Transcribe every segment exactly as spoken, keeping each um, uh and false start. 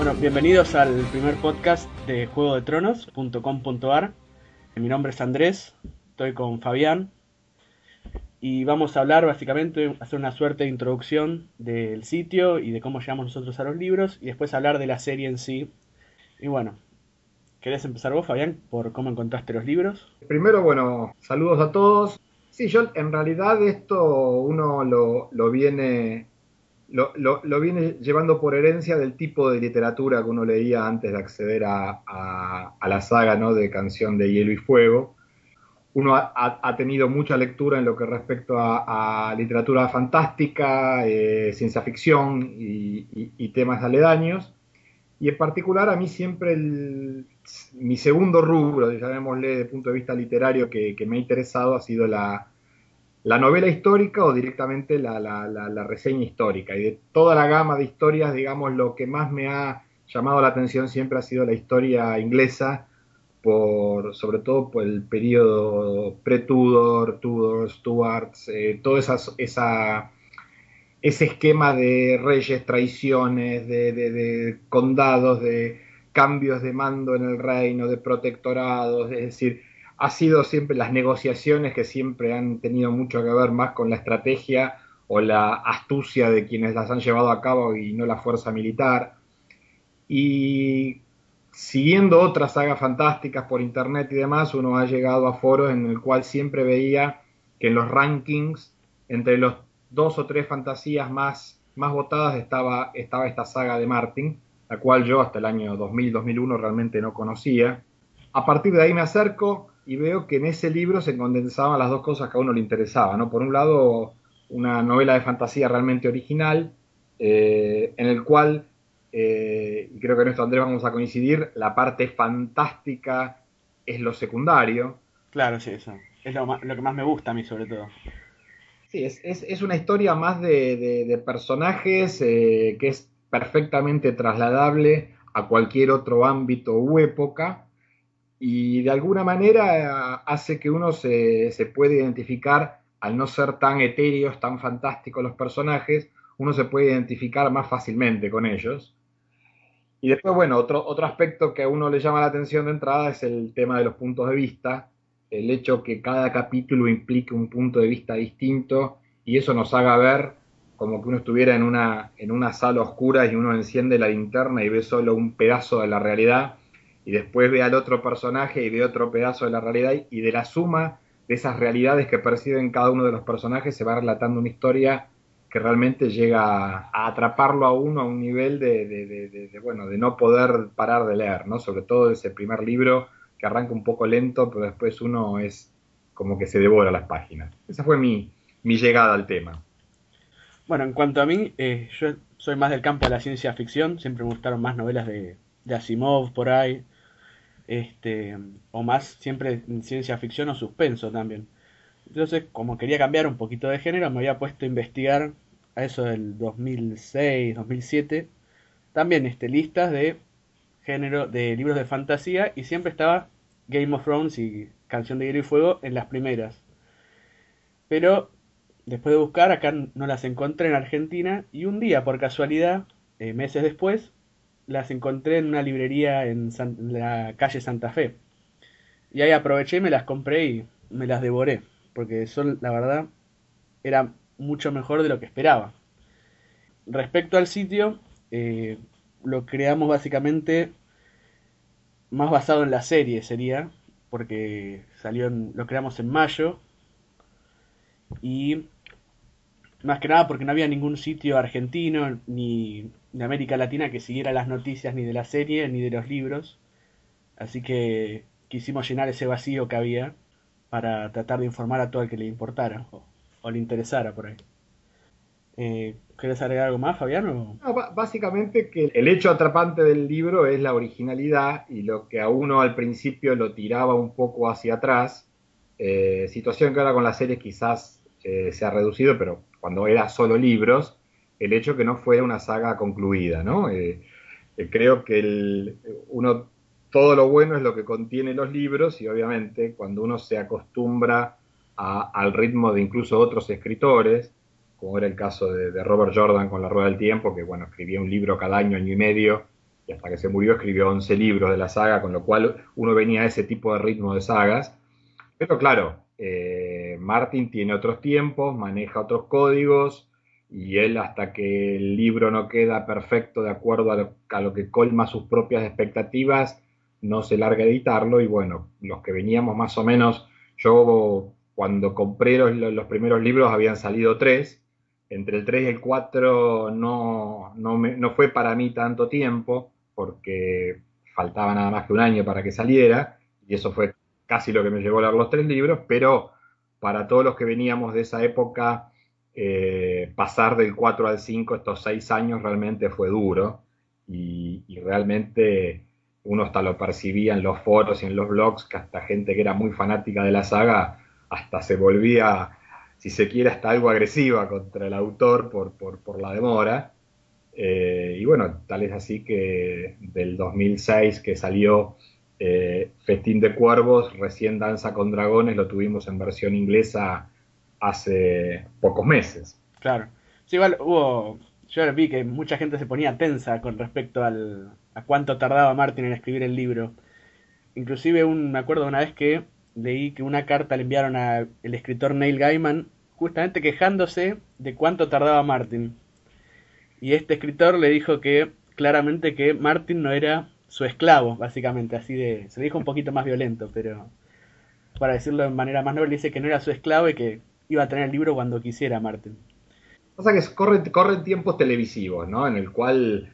Bueno, bienvenidos al primer podcast de juego de tronos punto com punto a r. Mi nombre es Andrés, estoy con Fabián y vamos a hablar básicamente, hacer una suerte de introducción del sitio y de cómo llegamos nosotros a los libros y después hablar de la serie en sí. Y bueno, ¿querés empezar vos, Fabián, por cómo encontraste los libros? Primero, bueno, saludos a todos. Sí, yo en realidad esto uno lo, lo viene, lo, lo- lo viene llevando por herencia del tipo de literatura que uno leía antes de acceder a, a- a la saga, ¿no? De Canción de Hielo y Fuego. Uno ha, ha- ha tenido mucha lectura en lo que respecta a, a literatura fantástica, eh, ciencia ficción y, y- y temas aledaños. Y en particular a mí siempre el, mi segundo rubro, llamémosle desde el punto de vista literario, que, que me ha interesado ha sido la, la novela histórica o directamente la, la, la, la reseña histórica. Y de toda la gama de historias, digamos, lo que más me ha llamado la atención siempre ha sido la historia inglesa, por, sobre todo por el periodo pre-Tudor, Tudor, Stuarts, eh, toda esa, esa ese esquema de reyes, traiciones, de, de, de, condados, de cambios de mando en el reino, de protectorados, es decir, ha sido siempre las negociaciones que siempre han tenido mucho que ver más con la estrategia o la astucia de quienes las han llevado a cabo y no la fuerza militar. Y siguiendo otras sagas fantásticas por internet y demás, uno ha llegado a foros en el cual siempre veía que en los rankings, entre los dos o tres fantasías más, más votadas, estaba, estaba esta saga de Martin, la cual yo hasta el año dos mil, dos mil uno realmente no conocía. A partir de ahí me acerco y veo que en ese libro se condensaban las dos cosas que a uno le interesaba, ¿no? Por un lado, una novela de fantasía realmente original, eh, en el cual eh, y creo que en esto, Andrés, vamos a coincidir, la parte fantástica es lo secundario. Claro, sí, eso. Es lo, ma- lo que más me gusta a mí, sobre todo. Sí, es, es, es una historia más de, de, de personajes eh, que es perfectamente trasladable a cualquier otro ámbito u época y de alguna manera eh, hace que uno se, se pueda identificar, al no ser tan etéreos, tan fantásticos los personajes, uno se puede identificar más fácilmente con ellos. Y después, bueno, otro, otro aspecto que a uno le llama la atención de entrada es el tema de los puntos de vista, el hecho que cada capítulo implique un punto de vista distinto y eso nos haga ver como que uno estuviera en una, en una sala oscura y uno enciende la linterna y ve solo un pedazo de la realidad y después ve al otro personaje y ve otro pedazo de la realidad y de la suma de esas realidades que perciben cada uno de los personajes se va relatando una historia que realmente llega a atraparlo a uno a un nivel de, de, de, de, de, bueno, de no poder parar de leer, ¿no? Sobre todo ese primer libro que arranca un poco lento, pero después uno es como que se devora las páginas. Esa fue mi, mi llegada al tema. Bueno, en cuanto a mí, eh, yo soy más del campo de la ciencia ficción, siempre me gustaron más novelas de, de Asimov por ahí, este, o más siempre en ciencia ficción o suspenso también. Entonces, como quería cambiar un poquito de género, me había puesto a investigar a eso del dos mil seis, dos mil siete, también este, listas de género de libros de fantasía y siempre estaba Game of Thrones y Canción de Hielo y Fuego en las primeras. Pero después de buscar, acá no las encontré en Argentina y un día, por casualidad, eh, meses después, las encontré en una librería en, San- en la calle Santa Fe. Y ahí aproveché, me las compré y me las devoré, porque son, la verdad, era mucho mejor de lo que esperaba. Respecto al sitio, eh, lo creamos básicamente más basado en la serie, sería, porque salió en- lo creamos en mayo y más que nada porque no había ningún sitio argentino ni de América Latina que siguiera las noticias ni de la serie ni de los libros. Así que quisimos llenar ese vacío que había para tratar de informar a todo el que le importara o, o le interesara por ahí. Eh, ¿Querés agregar algo más, Fabián? O- No, básicamente que el hecho atrapante del libro es la originalidad y lo que a uno al principio lo tiraba un poco hacia atrás, eh, situación que ahora con las series quizás eh, se ha reducido, pero cuando era solo libros, el hecho que no fuera una saga concluida, ¿no? Eh, eh, creo que el, uno, todo lo bueno es lo que contiene los libros y obviamente cuando uno se acostumbra a, al ritmo de incluso otros escritores, como era el caso de, de Robert Jordan con La Rueda del Tiempo, que bueno, escribía un libro cada año, año y medio, y hasta que se murió escribió once libros de la saga, con lo cual uno venía a ese tipo de ritmo de sagas. Pero claro, eh, Martin tiene otros tiempos, maneja otros códigos, y él hasta que el libro no queda perfecto de acuerdo a lo, a lo que colma sus propias expectativas, no se larga a editarlo. Y bueno, los que veníamos más o menos, yo cuando compré los, los primeros libros habían salido tres, entre el tres y el cuatro no, no, me, no fue para mí tanto tiempo, porque faltaba nada más que un año para que saliera, y eso fue casi lo que me llevó a leer los tres libros. Pero para todos los que veníamos de esa época, eh, pasar del cuatro al cinco, estos seis años, realmente fue duro, y, y realmente uno hasta lo percibía en los foros y en los blogs, que hasta gente que era muy fanática de la saga, hasta se volvía, si se quiere, hasta algo agresiva contra el autor por, por, por la demora. Eh, y bueno, tal es así que del dos mil seis que salió eh, Festín de Cuervos, recién Danza con Dragones lo tuvimos en versión inglesa hace pocos meses. Claro. Sí, igual hubo. Yo vi que mucha gente se ponía tensa con respecto al, a cuánto tardaba Martin en escribir el libro. Inclusive un, me acuerdo una vez que leí que una carta le enviaron al escritor Neil Gaiman justamente quejándose de cuánto tardaba Martin. Y este escritor le dijo que claramente que Martin no era su esclavo, básicamente, así de... Se le dijo un poquito más violento, pero para decirlo de manera más noble, dice que no era su esclavo y que iba a tener el libro cuando quisiera Martin. Pasa que corren, corren tiempos televisivos, ¿no? En el cual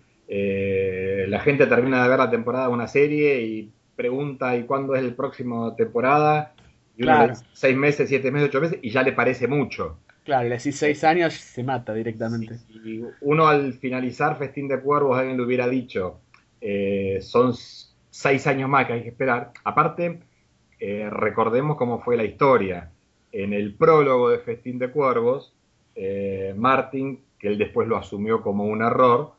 eh, la gente termina de ver la temporada de una serie y pregunta, ¿y cuándo es el próximo temporada? Y uno le Claro, dice seis meses, siete meses, ocho meses, y ya le parece mucho. claro, y le decís seis años, se mata directamente. Si uno al finalizar Festín de Cuervos alguien le hubiera dicho, eh, son seis años más que hay que esperar. Aparte, eh, recordemos cómo fue la historia. En el prólogo de Festín de Cuervos, eh, Martin, que él después lo asumió como un error,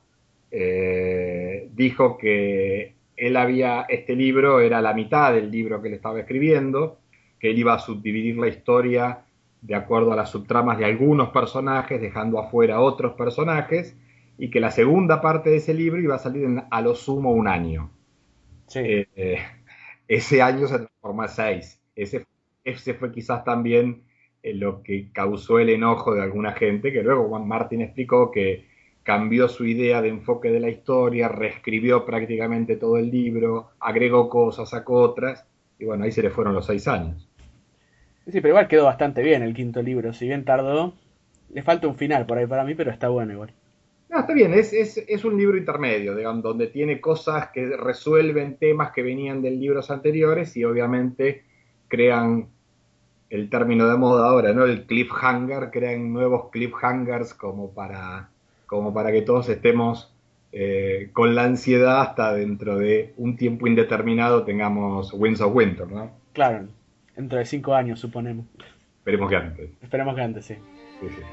eh, dijo que él había, este libro era la mitad del libro que él estaba escribiendo, que él iba a subdividir la historia de acuerdo a las subtramas de algunos personajes, dejando afuera otros personajes, y que la segunda parte de ese libro iba a salir en a lo sumo un año. Sí. Eh, eh, ese año se transformó en seis. Ese, ese fue quizás también eh, lo que causó el enojo de alguna gente, que luego Juan Martin explicó que cambió su idea de enfoque de la historia, reescribió prácticamente todo el libro, agregó cosas, sacó otras, y bueno, ahí se le fueron los seis años. Sí, pero igual quedó bastante bien el quinto libro. Si bien tardó, le falta un final por ahí para mí, pero está bueno igual. No, está bien, es, es, es un libro intermedio, digamos, donde tiene cosas que resuelven temas que venían de libros anteriores, y obviamente crean el término de moda ahora, ¿no? El cliffhanger, crean nuevos cliffhangers como para, como para que todos estemos eh, con la ansiedad hasta dentro de un tiempo indeterminado tengamos Winds of Winter, ¿no? Claro, dentro de cinco años suponemos. Esperemos que antes. Esperemos que antes, sí. Sí, sí.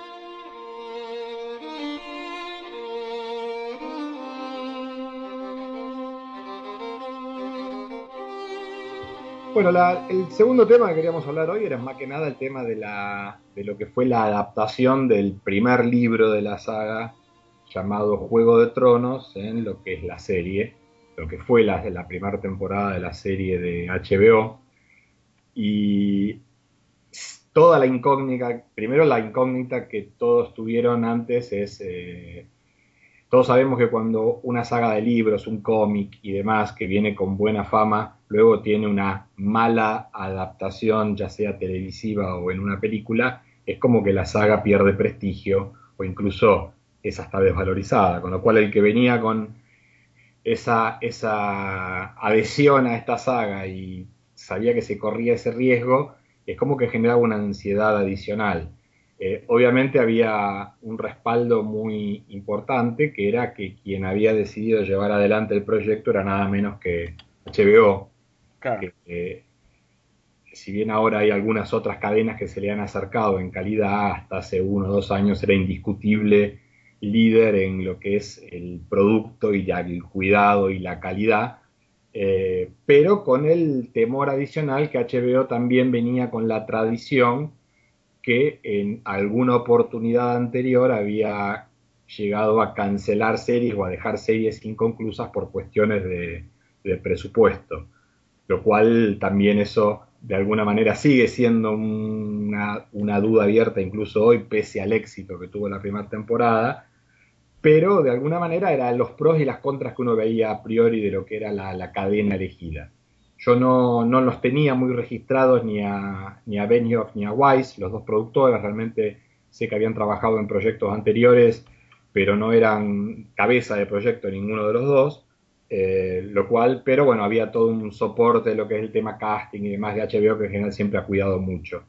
Bueno, la- el segundo tema que queríamos hablar hoy era más que nada el tema de, la, de lo que fue la adaptación del primer libro de la saga llamado Juego de Tronos en lo que es la serie, lo que fue la, la primera temporada de la serie de H B O. Y toda la incógnita, primero la incógnita que todos tuvieron antes es... Eh, todos sabemos que cuando una saga de libros, un cómic y demás que viene con buena fama, luego tiene una mala adaptación, ya sea televisiva o en una película, es como que la saga pierde prestigio o incluso es hasta desvalorizada. Con lo cual el que venía con esa, esa adhesión a esta saga y sabía que se corría ese riesgo, es como que generaba una ansiedad adicional. Eh, obviamente había un respaldo muy importante, que era que quien había decidido llevar adelante el proyecto era nada menos que H B O, Claro. que eh, si bien ahora hay algunas otras cadenas que se le han acercado en calidad, hasta hace uno o dos años era indiscutible líder en lo que es el producto y ya el cuidado y la calidad, eh, pero con el temor adicional que H B O también venía con la tradición que en alguna oportunidad anterior había llegado a cancelar series o a dejar series inconclusas por cuestiones de, de presupuesto, lo cual también eso de alguna manera sigue siendo una, una duda abierta incluso hoy, pese al éxito que tuvo la primera temporada, pero de alguna manera eran los pros y las contras que uno veía a priori de lo que era la, la cadena elegida. Yo no, no, los tenía muy registrados ni a, ni a Benioff ni a Weiss, los dos productores, realmente sé que habían trabajado en proyectos anteriores, pero no eran cabeza de proyecto ninguno de los dos, eh, lo cual, pero bueno, había todo un soporte de lo que es el tema casting y demás de H B O que en general siempre ha cuidado mucho.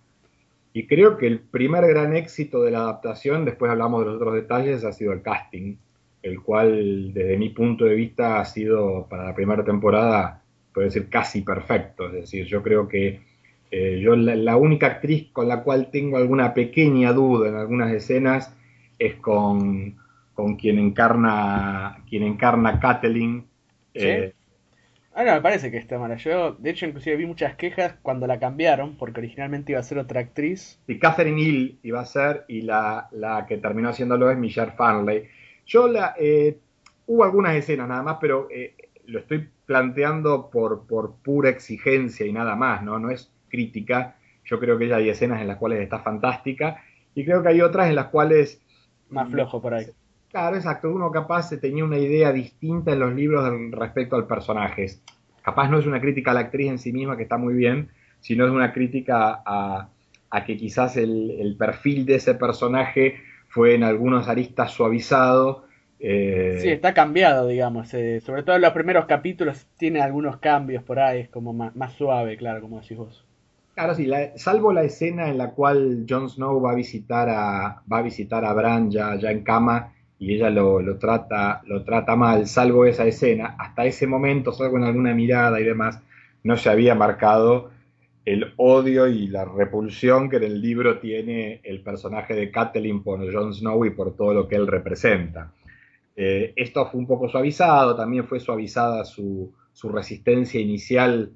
Y creo que el primer gran éxito de la adaptación, después hablamos de los otros detalles, ha sido el casting, el cual desde mi punto de vista ha sido para la primera temporada, puedo decir, casi perfecto. Es decir, yo creo que eh, yo la, la, única actriz con la cual tengo alguna pequeña duda en algunas escenas es con, con quien encarna quien encarna Catelyn. ¿Sí? Eh, Ah, no, me parece que está mala. Yo, de hecho, inclusive vi muchas quejas cuando la cambiaron, porque originalmente iba a ser otra actriz. y Catherine Hill iba a ser, y la, la que terminó haciéndolo es Michelle Farley. Yo la, eh, hubo algunas escenas nada más, pero eh, lo estoy planteando por, por pura exigencia y nada más, ¿no? No es crítica. Yo creo que ya hay escenas en las cuales está fantástica, y creo que hay otras en las cuales, Más flojo por ahí. claro, exacto, uno capaz tenía una idea distinta en los libros respecto al personaje. Capaz no es una crítica a la actriz en sí misma, que está muy bien, sino es una crítica a, a que quizás el, el, perfil de ese personaje fue en algunos aristas suavizado. Sí, Eh, está cambiado, digamos. Eh, sobre todo en los primeros capítulos tiene algunos cambios por ahí, es como más, más suave, claro, como decís vos. claro, sí, la, salvo la escena en la cual Jon Snow va a visitar a, va a, visitar a Bran ya, ya en cama y ella lo, lo, trata, lo trata mal, salvo esa escena, hasta ese momento, salvo en alguna mirada y demás, no se había marcado el odio y la repulsión que en el libro tiene el personaje de Catelyn por Jon Snow y por todo lo que él representa. Eh, esto fue un poco suavizado, también fue suavizada su, su resistencia inicial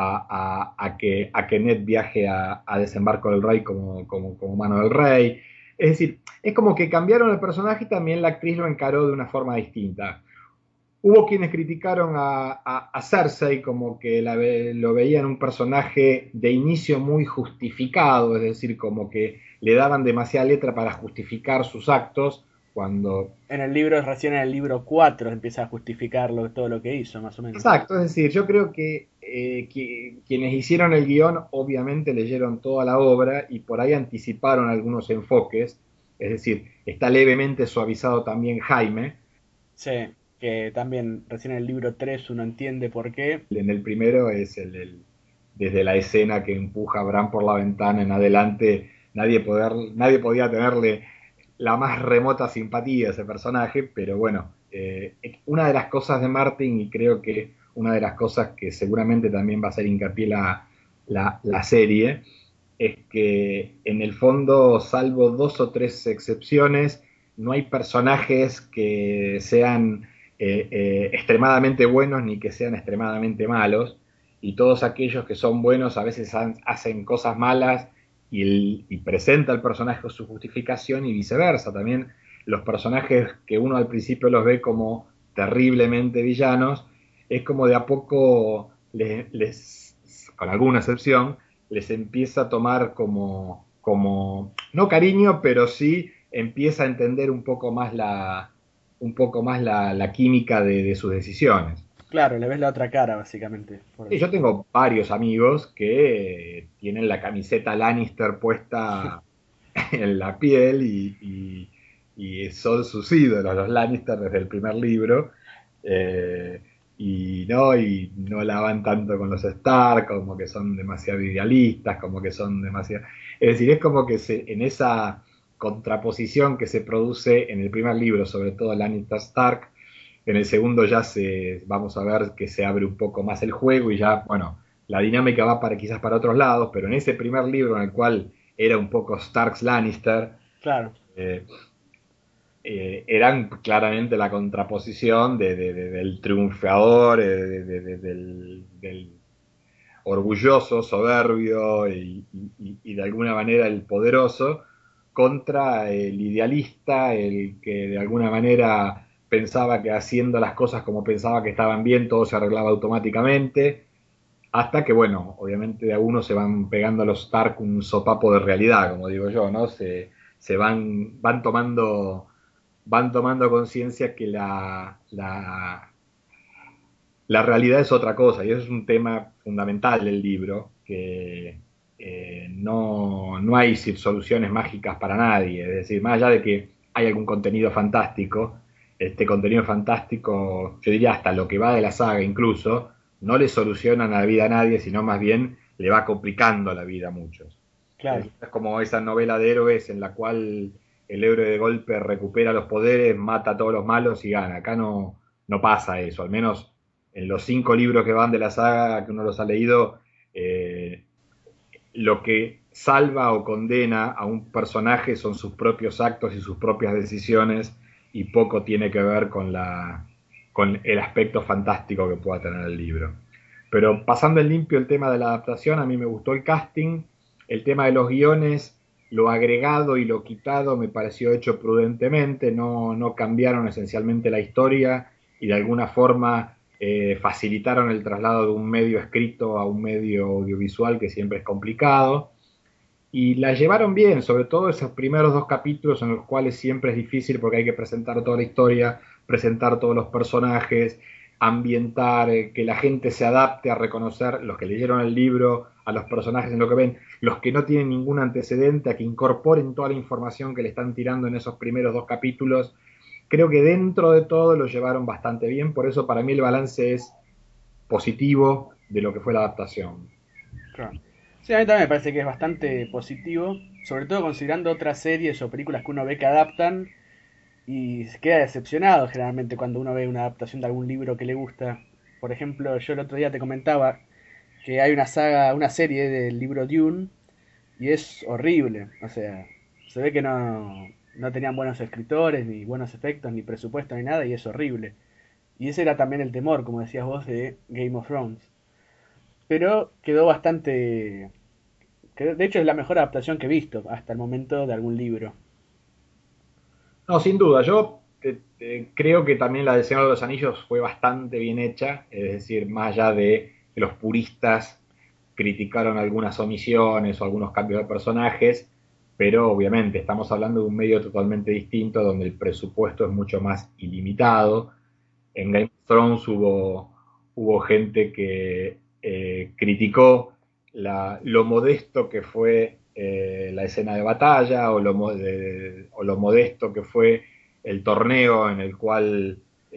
a, a, a, que, a que Ned viaje a, a Desembarco del Rey como, como, como mano del rey. Es decir, es como que cambiaron el personaje y también la actriz lo encaró de una forma distinta. Hubo quienes criticaron a, a, a Cersei como que la, lo veían un personaje de inicio muy justificado, es decir, como que le daban demasiada letra para justificar sus actos, cuando... En el libro, recién en el libro cuatro empieza a justificar lo, todo lo que hizo, más o menos. Exacto, es decir, yo creo que, eh, que quienes hicieron el guión obviamente leyeron toda la obra y por ahí anticiparon algunos enfoques, es decir, está levemente suavizado también Jaime. Sí, que también recién en el libro tres uno entiende por qué. En el primero es el, el, desde la escena que empuja a Bran por la ventana en adelante, nadie, poder, nadie podía tenerle la más remota simpatía a ese personaje, pero bueno, eh, una de las cosas de Martin, y creo que una de las cosas que seguramente también va a hacer hincapié la, la, la serie, es que en el fondo, salvo dos o tres excepciones, no hay personajes que sean eh, eh, extremadamente buenos ni que sean extremadamente malos, y todos aquellos que son buenos a veces han, hacen cosas malas y, el, y presenta el personaje su justificación y viceversa. También los personajes que uno al principio los ve como terriblemente villanos, es como de a poco les, les con alguna excepción, les empieza a tomar como, como, no cariño, pero sí empieza a entender un poco más la, un poco más la, la química de, de, sus decisiones. Claro, le ves la otra cara, básicamente. Por Y eso. yo tengo varios amigos que eh, tienen la camiseta Lannister puesta en la piel y, y, y son sus ídolos, los Lannister desde el primer libro. Eh, y no, y no la van tanto con los Stark, como que son demasiado idealistas, como que son demasiado... Es decir, es como que se, en esa contraposición que se produce en el primer libro, sobre todo Lannister Stark, en el segundo ya se, vamos a ver que se abre un poco más el juego y ya, bueno, la dinámica va para quizás para otros lados, pero en ese primer libro en el cual era un poco Starks Lannister, Claro. eh, eh, eran claramente la contraposición de, de, de, del triunfador, eh, de, del, del, orgulloso, soberbio y, y, y, de alguna manera el poderoso, contra el idealista, el que de alguna manera pensaba que haciendo las cosas como pensaba que estaban bien, todo se arreglaba automáticamente, hasta que, bueno, obviamente de a uno se van pegando a los Stark un sopapo de realidad, como digo yo, ¿no? Se, se van, van tomando, van tomando conciencia que la, la, la realidad es otra cosa, y eso es un tema fundamental del libro, que eh, no, no hay soluciones mágicas para nadie, es decir, más allá de que hay algún contenido fantástico, este contenido fantástico, yo diría hasta lo que va de la saga incluso, no le soluciona la vida a nadie, sino más bien le va complicando la vida a muchos. Es, Claro, es como esa novela de héroes en la cual el héroe de golpe recupera los poderes, mata a todos los malos y gana. Acá no, no pasa eso, al menos en los cinco libros que van de la saga, que uno los ha leído, eh, lo que salva o condena a un personaje son sus propios actos y sus propias decisiones y poco tiene que ver con, la, con el aspecto fantástico que pueda tener el libro. Pero pasando en limpio el tema de la adaptación, a mí me gustó el casting, el tema de los guiones, lo agregado y lo quitado me pareció hecho prudentemente, no, no cambiaron esencialmente la historia y de alguna forma eh, facilitaron el traslado de un medio escrito a un medio audiovisual que siempre es complicado. Y la llevaron bien, sobre todo esos primeros dos capítulos en los cuales siempre es difícil porque hay que presentar toda la historia, presentar todos los personajes, ambientar, eh, que la gente se adapte a reconocer, los que leyeron el libro, a los personajes en lo que ven, los que no tienen ningún antecedente, a que incorporen toda la información que le están tirando en esos primeros dos capítulos. Creo que dentro de todo lo llevaron bastante bien, por eso para mí el balance es positivo de lo que fue la adaptación. claro. Sí, a mí también me parece que es bastante positivo, sobre todo considerando otras series o películas que uno ve que adaptan y se queda decepcionado generalmente cuando uno ve una adaptación de algún libro que le gusta. Por ejemplo, yo el otro día te comentaba que hay una saga, una serie del libro Dune y es horrible. O sea, se ve que no, no tenían buenos escritores, ni buenos efectos, ni presupuesto, ni nada, y es horrible. Y ese era también el temor, como decías vos, de Game of Thrones. Pero quedó bastante... De hecho es la mejor adaptación que he visto hasta el momento de algún libro. No, sin duda, yo te, te, creo que también la del Señor de los Anillos fue bastante bien hecha, es decir, más allá de que los puristas criticaron algunas omisiones o algunos cambios de personajes, pero obviamente estamos hablando de un medio totalmente distinto donde el presupuesto es mucho más ilimitado. En Game of Thrones hubo, hubo gente que eh, criticó la, lo modesto que fue eh, la escena de batalla o lo, de, o lo, modesto que fue el torneo en el cual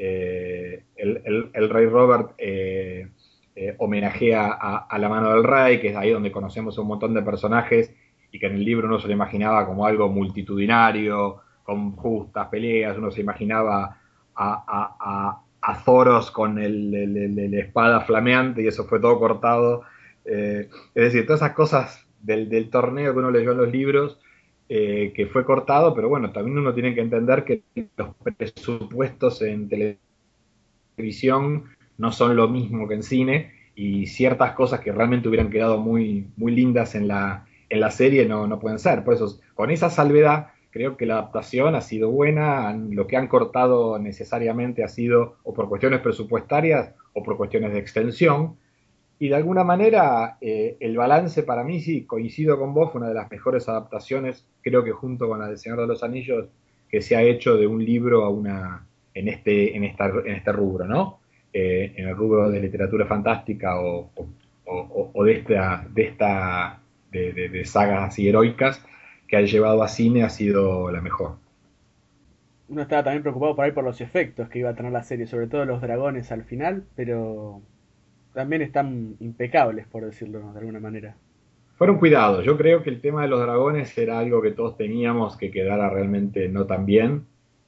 eh, el, el, el, rey Robert eh, eh, homenajea a, a, la mano del rey, que es ahí donde conocemos un montón de personajes y que en el libro uno se lo imaginaba como algo multitudinario, con justas peleas, uno se imaginaba a, a, a, a Thoros con el, el, el, el, espada flameante y eso fue todo cortado. Eh, es decir, todas esas cosas del, del, torneo que uno leyó en los libros, eh, que fue cortado, pero bueno, también uno tiene que entender que los presupuestos en televisión no son lo mismo que en cine y ciertas cosas que realmente hubieran quedado muy, muy lindas en la, en la serie no, no pueden ser. Por eso, con esa salvedad, creo que la adaptación ha sido buena, lo que han cortado necesariamente ha sido o por cuestiones presupuestarias o por cuestiones de extensión, y de alguna manera eh, el balance para mí, sí, coincido con vos, fue una de las mejores adaptaciones, creo que junto con la del Señor de los Anillos, que se ha hecho de un libro a una, en este, en esta, en este rubro, ¿no? Eh, en el rubro de literatura fantástica o, o, o, o de esta, de, esta de, de, de sagas así heroicas que ha llevado a cine ha sido la mejor. Uno estaba también preocupado por ahí por los efectos que iba a tener la serie, sobre todo los dragones al final, pero también están impecables, por decirlo de alguna manera. Fueron cuidados. Yo creo que el tema de los dragones era algo que todos teníamos que quedara realmente no tan bien.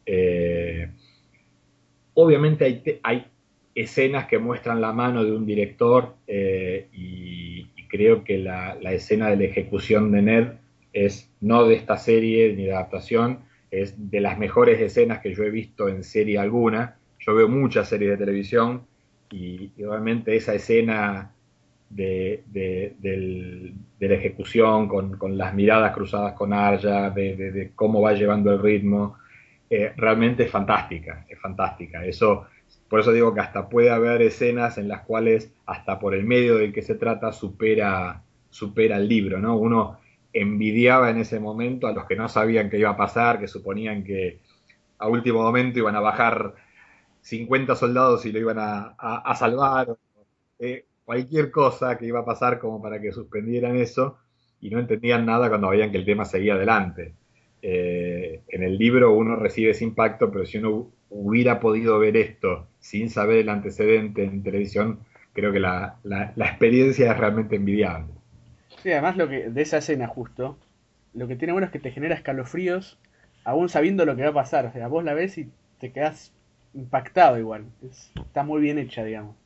Eh, obviamente hay, te, hay, escenas que muestran la mano de un director eh, y, y, creo que la, la, escena de la ejecución de Ned es no de esta serie ni de adaptación, es de las mejores escenas que yo he visto en serie alguna. Yo veo muchas series de televisión y, y obviamente esa escena de, de, del, de la ejecución, con, con, las miradas cruzadas con Arya, de, de, de cómo va llevando el ritmo, eh, realmente es fantástica, es fantástica. Eso, por eso digo que hasta puede haber escenas en las cuales, hasta por el medio del que se trata, supera, supera el libro, ¿no? Uno envidiaba en ese momento a los que no sabían qué iba a pasar, que suponían que a último momento iban a bajar cincuenta soldados y lo iban a, a, a salvar, eh, cualquier cosa que iba a pasar como para que suspendieran eso, y no entendían nada cuando veían que el tema seguía adelante. Eh, en el libro uno recibe ese impacto, pero si uno hubiera podido ver esto sin saber el antecedente en televisión, creo que la, la, la experiencia es realmente envidiable. Sí, además lo que de esa escena justo, lo que tiene bueno es que te genera escalofríos aún sabiendo lo que va a pasar. O sea, vos la ves y te quedás impactado igual. Es- está muy bien hecha, digamos.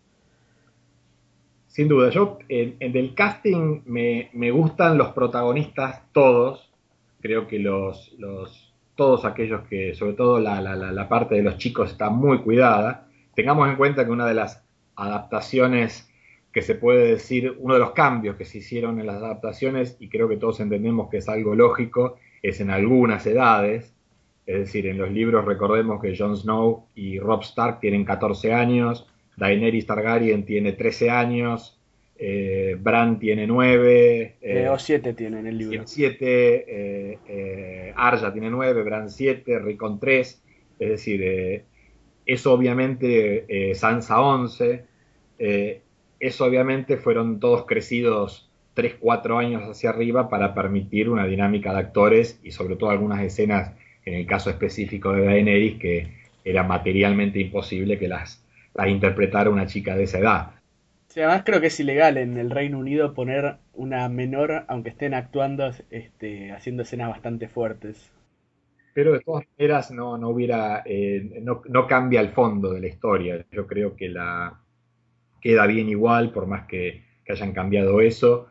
Sin duda, yo en, en del casting me, me, gustan los protagonistas todos, creo que los, los todos aquellos que, sobre todo la, la, la, parte de los chicos está muy cuidada. Tengamos en cuenta que una de las adaptaciones que se puede decir, uno de los cambios que se hicieron en las adaptaciones, y creo que todos entendemos que es algo lógico, es en algunas edades. Es decir, en los libros recordemos que Jon Snow y Robb Stark tienen catorce años, Daenerys Targaryen tiene trece años, eh, Bran tiene nueve, Eh, o eh, siete tiene en el tiene libro. siete, eh, eh, Arya tiene nueve, Bran siete, Rickon tres, es decir, eh, eso obviamente, eh, Sansa once, eh, eso obviamente fueron todos crecidos tres cuatro años hacia arriba para permitir una dinámica de actores y sobre todo algunas escenas, en el caso específico de Daenerys, que era materialmente imposible que las, las interpretara una chica de esa edad. Sí, además creo que es ilegal en el Reino Unido poner una menor, aunque estén actuando, este, haciendo escenas bastante fuertes. Pero de todas maneras no, no hubiera, eh, no, no cambia el fondo de la historia. Yo creo que la, queda bien igual, por más que, que hayan cambiado eso.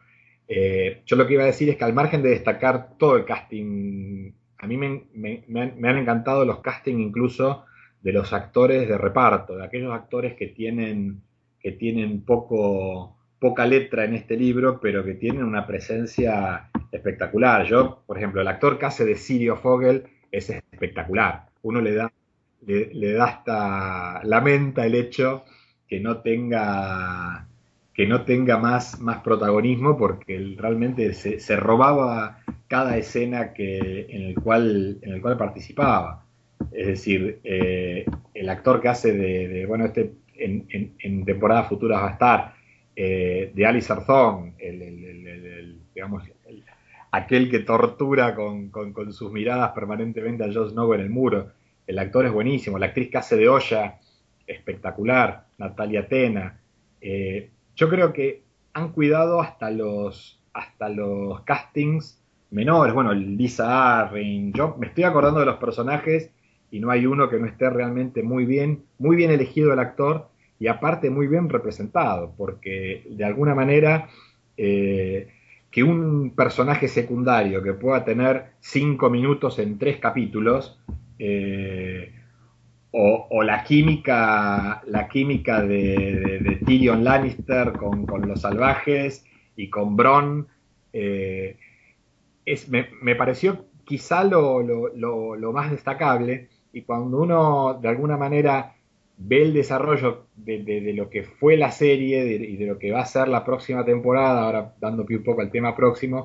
Eh, yo lo que iba a decir es que al margen de destacar todo el casting, a mí me, me, me, han, me han encantado los castings incluso de los actores de reparto, de aquellos actores que tienen, que tienen poco, poca letra en este libro, pero que tienen una presencia espectacular. Yo, por ejemplo, el actor que hace de Sirio Fogel es espectacular. Uno le da, le, le da hasta lamenta el hecho que no tenga que no tenga más, más protagonismo porque él realmente se, se, robaba cada escena que, en, el cual, en el cual participaba. Es decir, eh, el actor que hace de, de bueno, este en, en, en, temporadas futuras va a estar, eh, de Ali Sarzón, el, el, el, el, digamos, el, aquel que tortura con, con, con, sus miradas permanentemente a Jon Snow en el muro. El actor es buenísimo, la actriz que hace de Olla, espectacular, Natalia Tena. Eh, yo creo que han cuidado hasta los, hasta los castings menores. Bueno, Lisa Arryn, yo me estoy acordando de los personajes y no hay uno que no esté realmente muy bien, muy bien elegido el actor y aparte muy bien representado, porque de alguna manera eh, que un personaje secundario que pueda tener cinco minutos en tres capítulos, eh, o, o, la química, la química de, de, de Tyrion Lannister con, con, los salvajes y con Bronn, eh, es, me, me, pareció quizá lo, lo, lo, lo, más destacable, y cuando uno de alguna manera ve el desarrollo de, de, de lo que fue la serie de, y de lo que va a ser la próxima temporada, ahora dando pie un poco al tema próximo,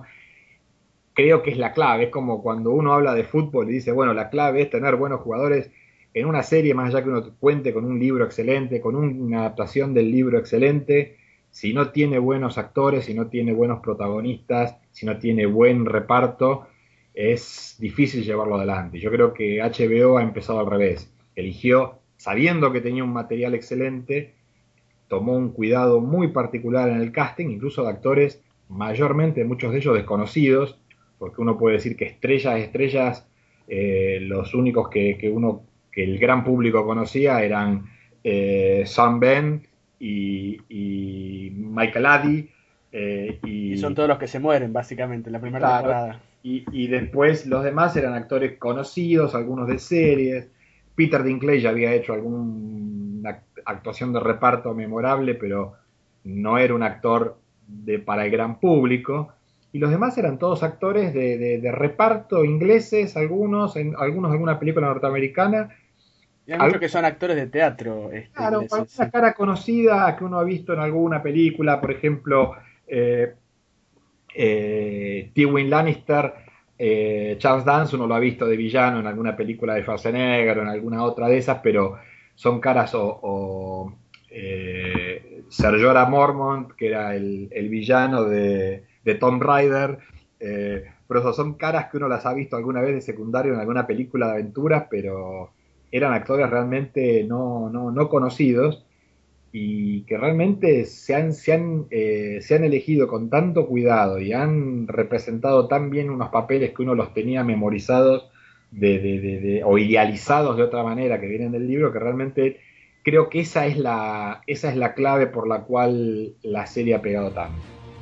creo que es la clave. Es como cuando uno habla de fútbol y dice, bueno, la clave es tener buenos jugadores en una serie, más allá que uno cuente con un libro excelente, con una adaptación del libro excelente. Si no tiene buenos actores, si no tiene buenos protagonistas, si no tiene buen reparto, es difícil llevarlo adelante. Yo creo que H B O ha empezado al revés. Eligió, sabiendo que tenía un material excelente, tomó un cuidado muy particular en el casting, incluso de actores mayormente, muchos de ellos desconocidos, porque uno puede decir que estrellas, estrellas, eh, los únicos que, que, uno, que el gran público conocía eran eh, Sean Penn y, y Michael Addy, eh, Y son y, todos los que se mueren, básicamente, en la y primera claro, temporada. y, y después los demás eran actores conocidos, algunos de series. Peter Dinklage había hecho alguna actuación de reparto memorable, pero no era un actor de, para el gran público, y los demás eran todos actores de, de, de reparto, ingleses, algunos, en, algunos de alguna película norteamericana. Y hay muchos Algo, que son actores de teatro este, claro, ingleses, alguna sí. cara conocida que uno ha visto en alguna película, por ejemplo, eh, eh, Tywin Lannister, eh, Charles Dance, uno lo ha visto de villano en alguna película de Schwarzenegger o en alguna otra de esas, pero son caras o, o eh, Ser Jorah Mormont, que era el, el villano de, de Tomb Raider, eh, pero son caras que uno las ha visto alguna vez de secundario en alguna película de aventuras, pero eran actores realmente no, no, no conocidos y que realmente se han, se han, eh, se han elegido con tanto cuidado y han representado tan bien unos papeles que uno los tenía memorizados de, de, de, de, o idealizados de otra manera que vienen del libro, que realmente creo que esa es la, esa es la clave por la cual la serie ha pegado tanto.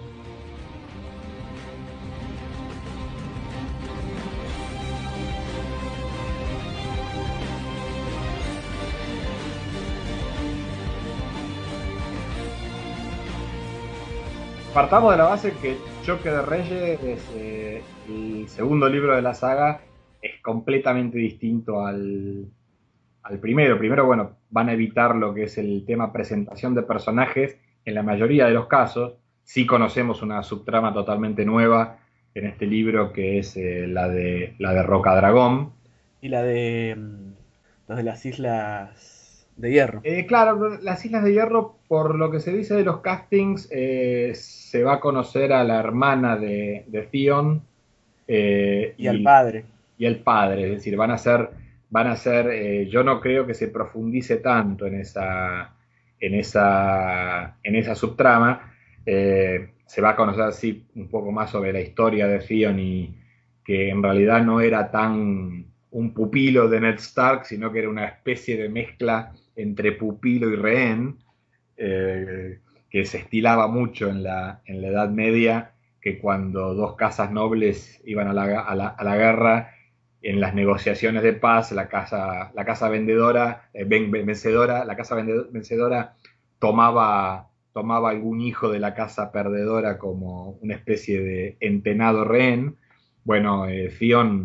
Partamos de la base que Choque de Reyes, es, eh, el segundo libro de la saga, es completamente distinto al, al primero. Primero, bueno, van a evitar lo que es el tema presentación de personajes en la mayoría de los casos. Sí conocemos una subtrama totalmente nueva en este libro que es eh, la de la de Rocadragón. Y la de mm, los de las Islas de Hierro. Eh, claro, las Islas de Hierro, por lo que se dice de los castings, eh, se va a conocer a la hermana de, de Theon eh, Y al y, padre. y el padre, es decir, van a ser, van a ser, eh, yo no creo que se profundice tanto en esa, en esa, en esa subtrama. Eh, se va a conocer así un poco más sobre la historia de Theon y que en realidad no era tan un pupilo de Ned Stark, sino que era una especie de mezcla entre pupilo y rehén, eh, que se estilaba mucho en la, en la Edad Media, que cuando dos casas nobles iban a la, a la, a la guerra, en las negociaciones de paz, la casa, la casa vendedora, eh, vencedora, la casa vencedora tomaba, tomaba algún hijo de la casa perdedora como una especie de entenado rehén. Bueno, eh, Theon,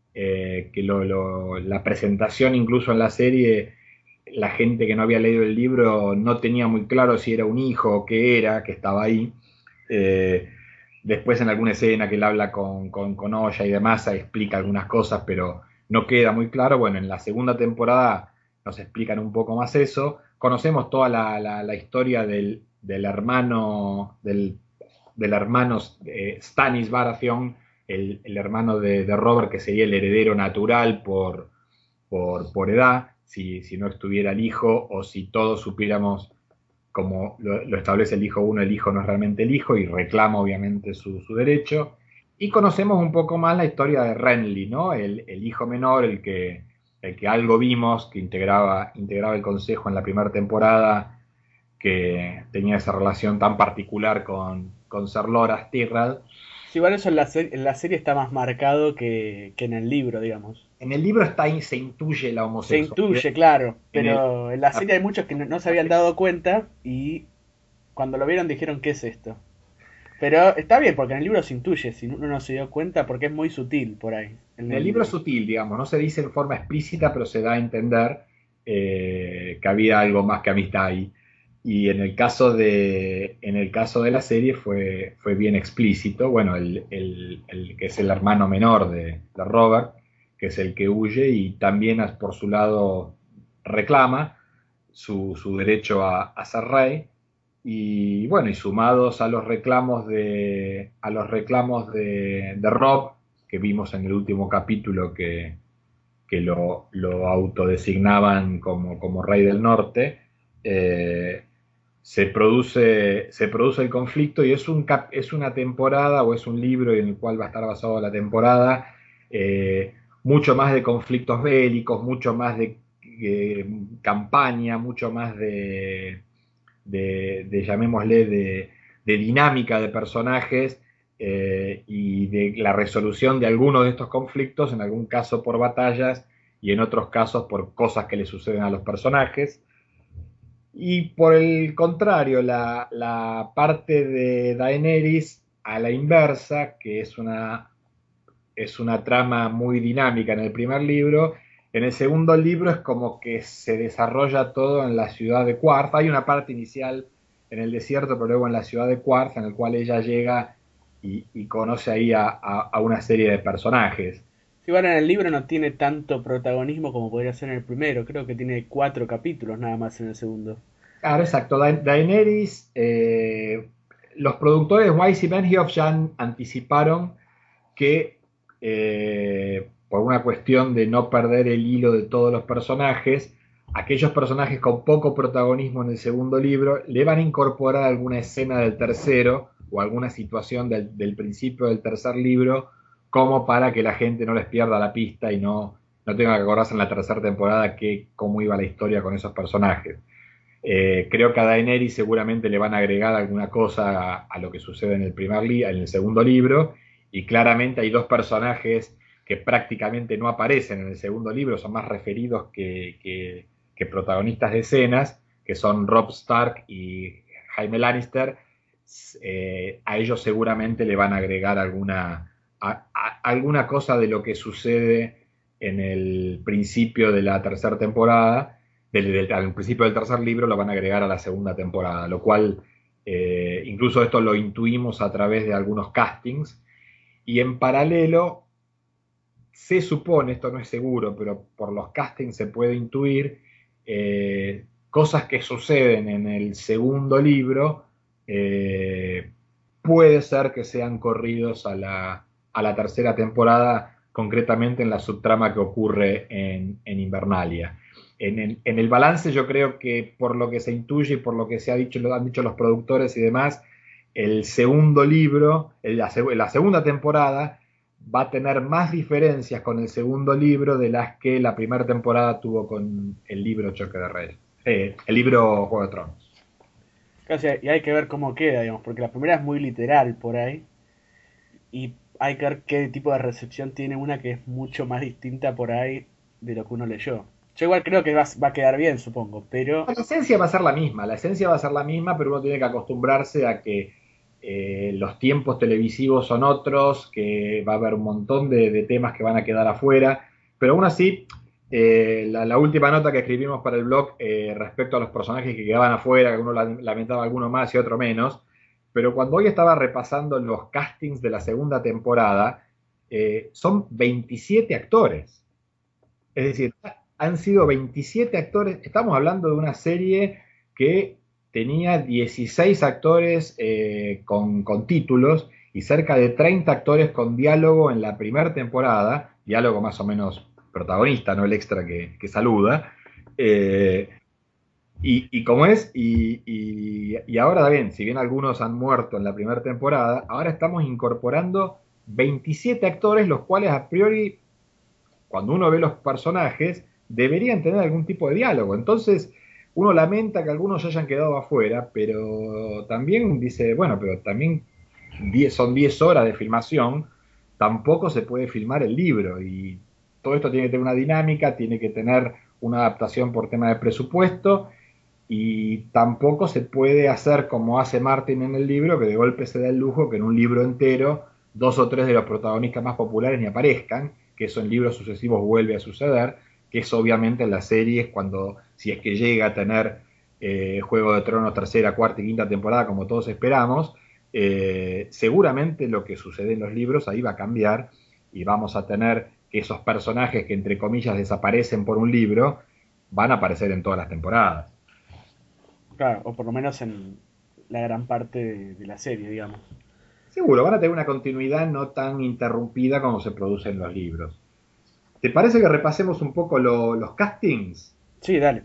eh, que lo, lo, la presentación incluso en la serie, la gente que no había leído el libro no tenía muy claro si era un hijo o qué era, que estaba ahí. Eh, Después en alguna escena que él habla con, con, con Oya y demás, explica algunas cosas, pero no queda muy claro. Bueno, en la segunda temporada nos explican un poco más eso. Conocemos toda la, la, la historia del, del hermano, del, del hermano eh, Stannis Baratheon, el, el hermano de, de, Robert, que sería el heredero natural por, por, por edad, si, si no estuviera el hijo, o si todos supiéramos como lo, lo, establece el hijo uno, el hijo no es realmente el hijo y reclama obviamente su, su derecho. Y conocemos un poco más la historia de Renly, ¿no? El, el hijo menor, el que, el que algo vimos, que integraba, integraba el consejo en la primera temporada, que tenía esa relación tan particular con, con Ser Loras Tyrell. Sí, igual eso en la, se- en la serie está más marcado que, que en el libro, digamos. En el libro está ahí, se intuye la Se homosexualidad. intuye, claro, En el, pero en la serie hay muchos que no, no se habían dado cuenta y cuando lo vieron dijeron, ¿qué es esto? Pero está bien, porque en el libro se intuye, si uno no se dio cuenta, porque es muy sutil por ahí, en En el el libro es libro. sutil, digamos, no se dice en forma explícita, pero se da a entender eh, que había algo más que amistad ahí. Y en el caso de, en el caso de la serie fue, fue bien explícito. Bueno, el, el, el que es el hermano menor de, de Robert, que es el que huye y también por su lado reclama su, su derecho a, a ser rey. Y bueno, y sumados a los reclamos de, a los reclamos de, de Rob, que vimos en el último capítulo que, que lo, lo autodesignaban como, como rey del norte, eh, se, produce, se produce el conflicto y es, un cap, es una temporada o es un libro en el cual va a estar basado la temporada, eh, mucho más de conflictos bélicos, mucho más de eh, campaña, mucho más de de, de llamémosle, de, de, dinámica de personajes eh, y de la resolución de algunos de estos conflictos, en algún caso por batallas y en otros casos por cosas que le suceden a los personajes. Y por el contrario, la, la parte de Daenerys a la inversa, que es una, es una trama muy dinámica en el primer libro, en el segundo libro es como que se desarrolla todo en la ciudad de Quarth. Hay una parte inicial en el desierto, pero luego en la ciudad de Quarth, en el cual ella llega y, y conoce ahí a, a, a una serie de personajes. Si van en el libro no tiene tanto protagonismo como podría ser en el primero, creo que tiene cuatro capítulos nada más en el segundo. Claro, exacto. Da Daenerys, eh, los productores Weiss y Benioff ya han, anticiparon que eh, por una cuestión de no perder el hilo de todos los personajes, aquellos personajes con poco protagonismo en el segundo libro le van a incorporar alguna escena del tercero o alguna situación del, del principio del tercer libro como para que la gente no les pierda la pista y no, no tenga que acordarse en la tercera temporada que, cómo iba la historia con esos personajes. Eh, creo que a Daenerys seguramente le van a agregar alguna cosa a, a lo que sucede en el, primer li en el segundo libro, y claramente hay dos personajes que prácticamente no aparecen en el segundo libro, son más referidos que, que, que protagonistas de escenas, que son Robb Stark y Jaime Lannister. Eh, a ellos seguramente le van a agregar alguna, a, a, alguna cosa de lo que sucede en el principio de la tercera temporada. Del, del, al principio del tercer libro lo van a agregar a la segunda temporada, lo cual eh, incluso esto lo intuimos a través de algunos castings, y en paralelo se supone, esto no es seguro, pero por los castings se puede intuir eh, cosas que suceden en el segundo libro, eh, puede ser que sean corridos a la, a la tercera temporada, concretamente en la subtrama que ocurre en, en Invernalia. En el, en el, balance yo creo que por lo que se intuye y por lo que se ha dicho, lo han dicho los productores y demás, el segundo libro, la, la segunda temporada va a tener más diferencias con el segundo libro de las que la primera temporada tuvo con el libro Choque de Reyes, eh, el libro Juego de Tronos. Casi, y hay que ver cómo queda, digamos, porque la primera es muy literal por ahí, y hay que ver qué tipo de recepción tiene una que es mucho más distinta por ahí de lo que uno leyó. Yo igual creo que va, va a quedar bien, supongo, pero... La esencia va a ser la misma, la esencia va a ser la misma, pero uno tiene que acostumbrarse a que eh, los tiempos televisivos son otros, que va a haber un montón de, de temas que van a quedar afuera, pero aún así, eh, la, la, última nota que escribimos para el blog eh, respecto a los personajes que quedaban afuera, que uno lamentaba alguno más y otro menos, pero cuando hoy estaba repasando los castings de la segunda temporada, eh, son veintisiete actores. Es decir, han sido veintisiete actores. Estamos hablando de una serie que tenía dieciséis actores eh, con, con títulos y cerca de treinta actores con diálogo en la primera temporada, diálogo más o menos protagonista, no el extra que, que saluda. Eh, y, y como es, y, y, y ahora bien, si bien algunos han muerto en la primera temporada, ahora estamos incorporando veintisiete actores, los cuales a priori, cuando uno ve los personajes, deberían tener algún tipo de diálogo. Entonces, uno lamenta que algunos hayan quedado afuera, pero también dice, bueno, pero también diez, son diez horas de filmación, tampoco se puede filmar el libro, y todo esto tiene que tener una dinámica, tiene que tener una adaptación por tema de presupuesto, y tampoco se puede hacer como hace Martin en el libro, que de golpe se da el lujo que en un libro entero dos o tres de los protagonistas más populares ni aparezcan, que eso en libros sucesivos vuelve a suceder, que es obviamente en las series cuando, si es que llega a tener eh, Juego de Tronos tercera, cuarta y quinta temporada como todos esperamos, eh, seguramente lo que sucede en los libros ahí va a cambiar y vamos a tener que esos personajes que entre comillas desaparecen por un libro van a aparecer en todas las temporadas. Claro, o por lo menos en la gran parte de, de la serie, digamos. Seguro, van a tener una continuidad no tan interrumpida como se produce en los libros. ¿Te parece que repasemos un poco lo, los castings? Sí, dale.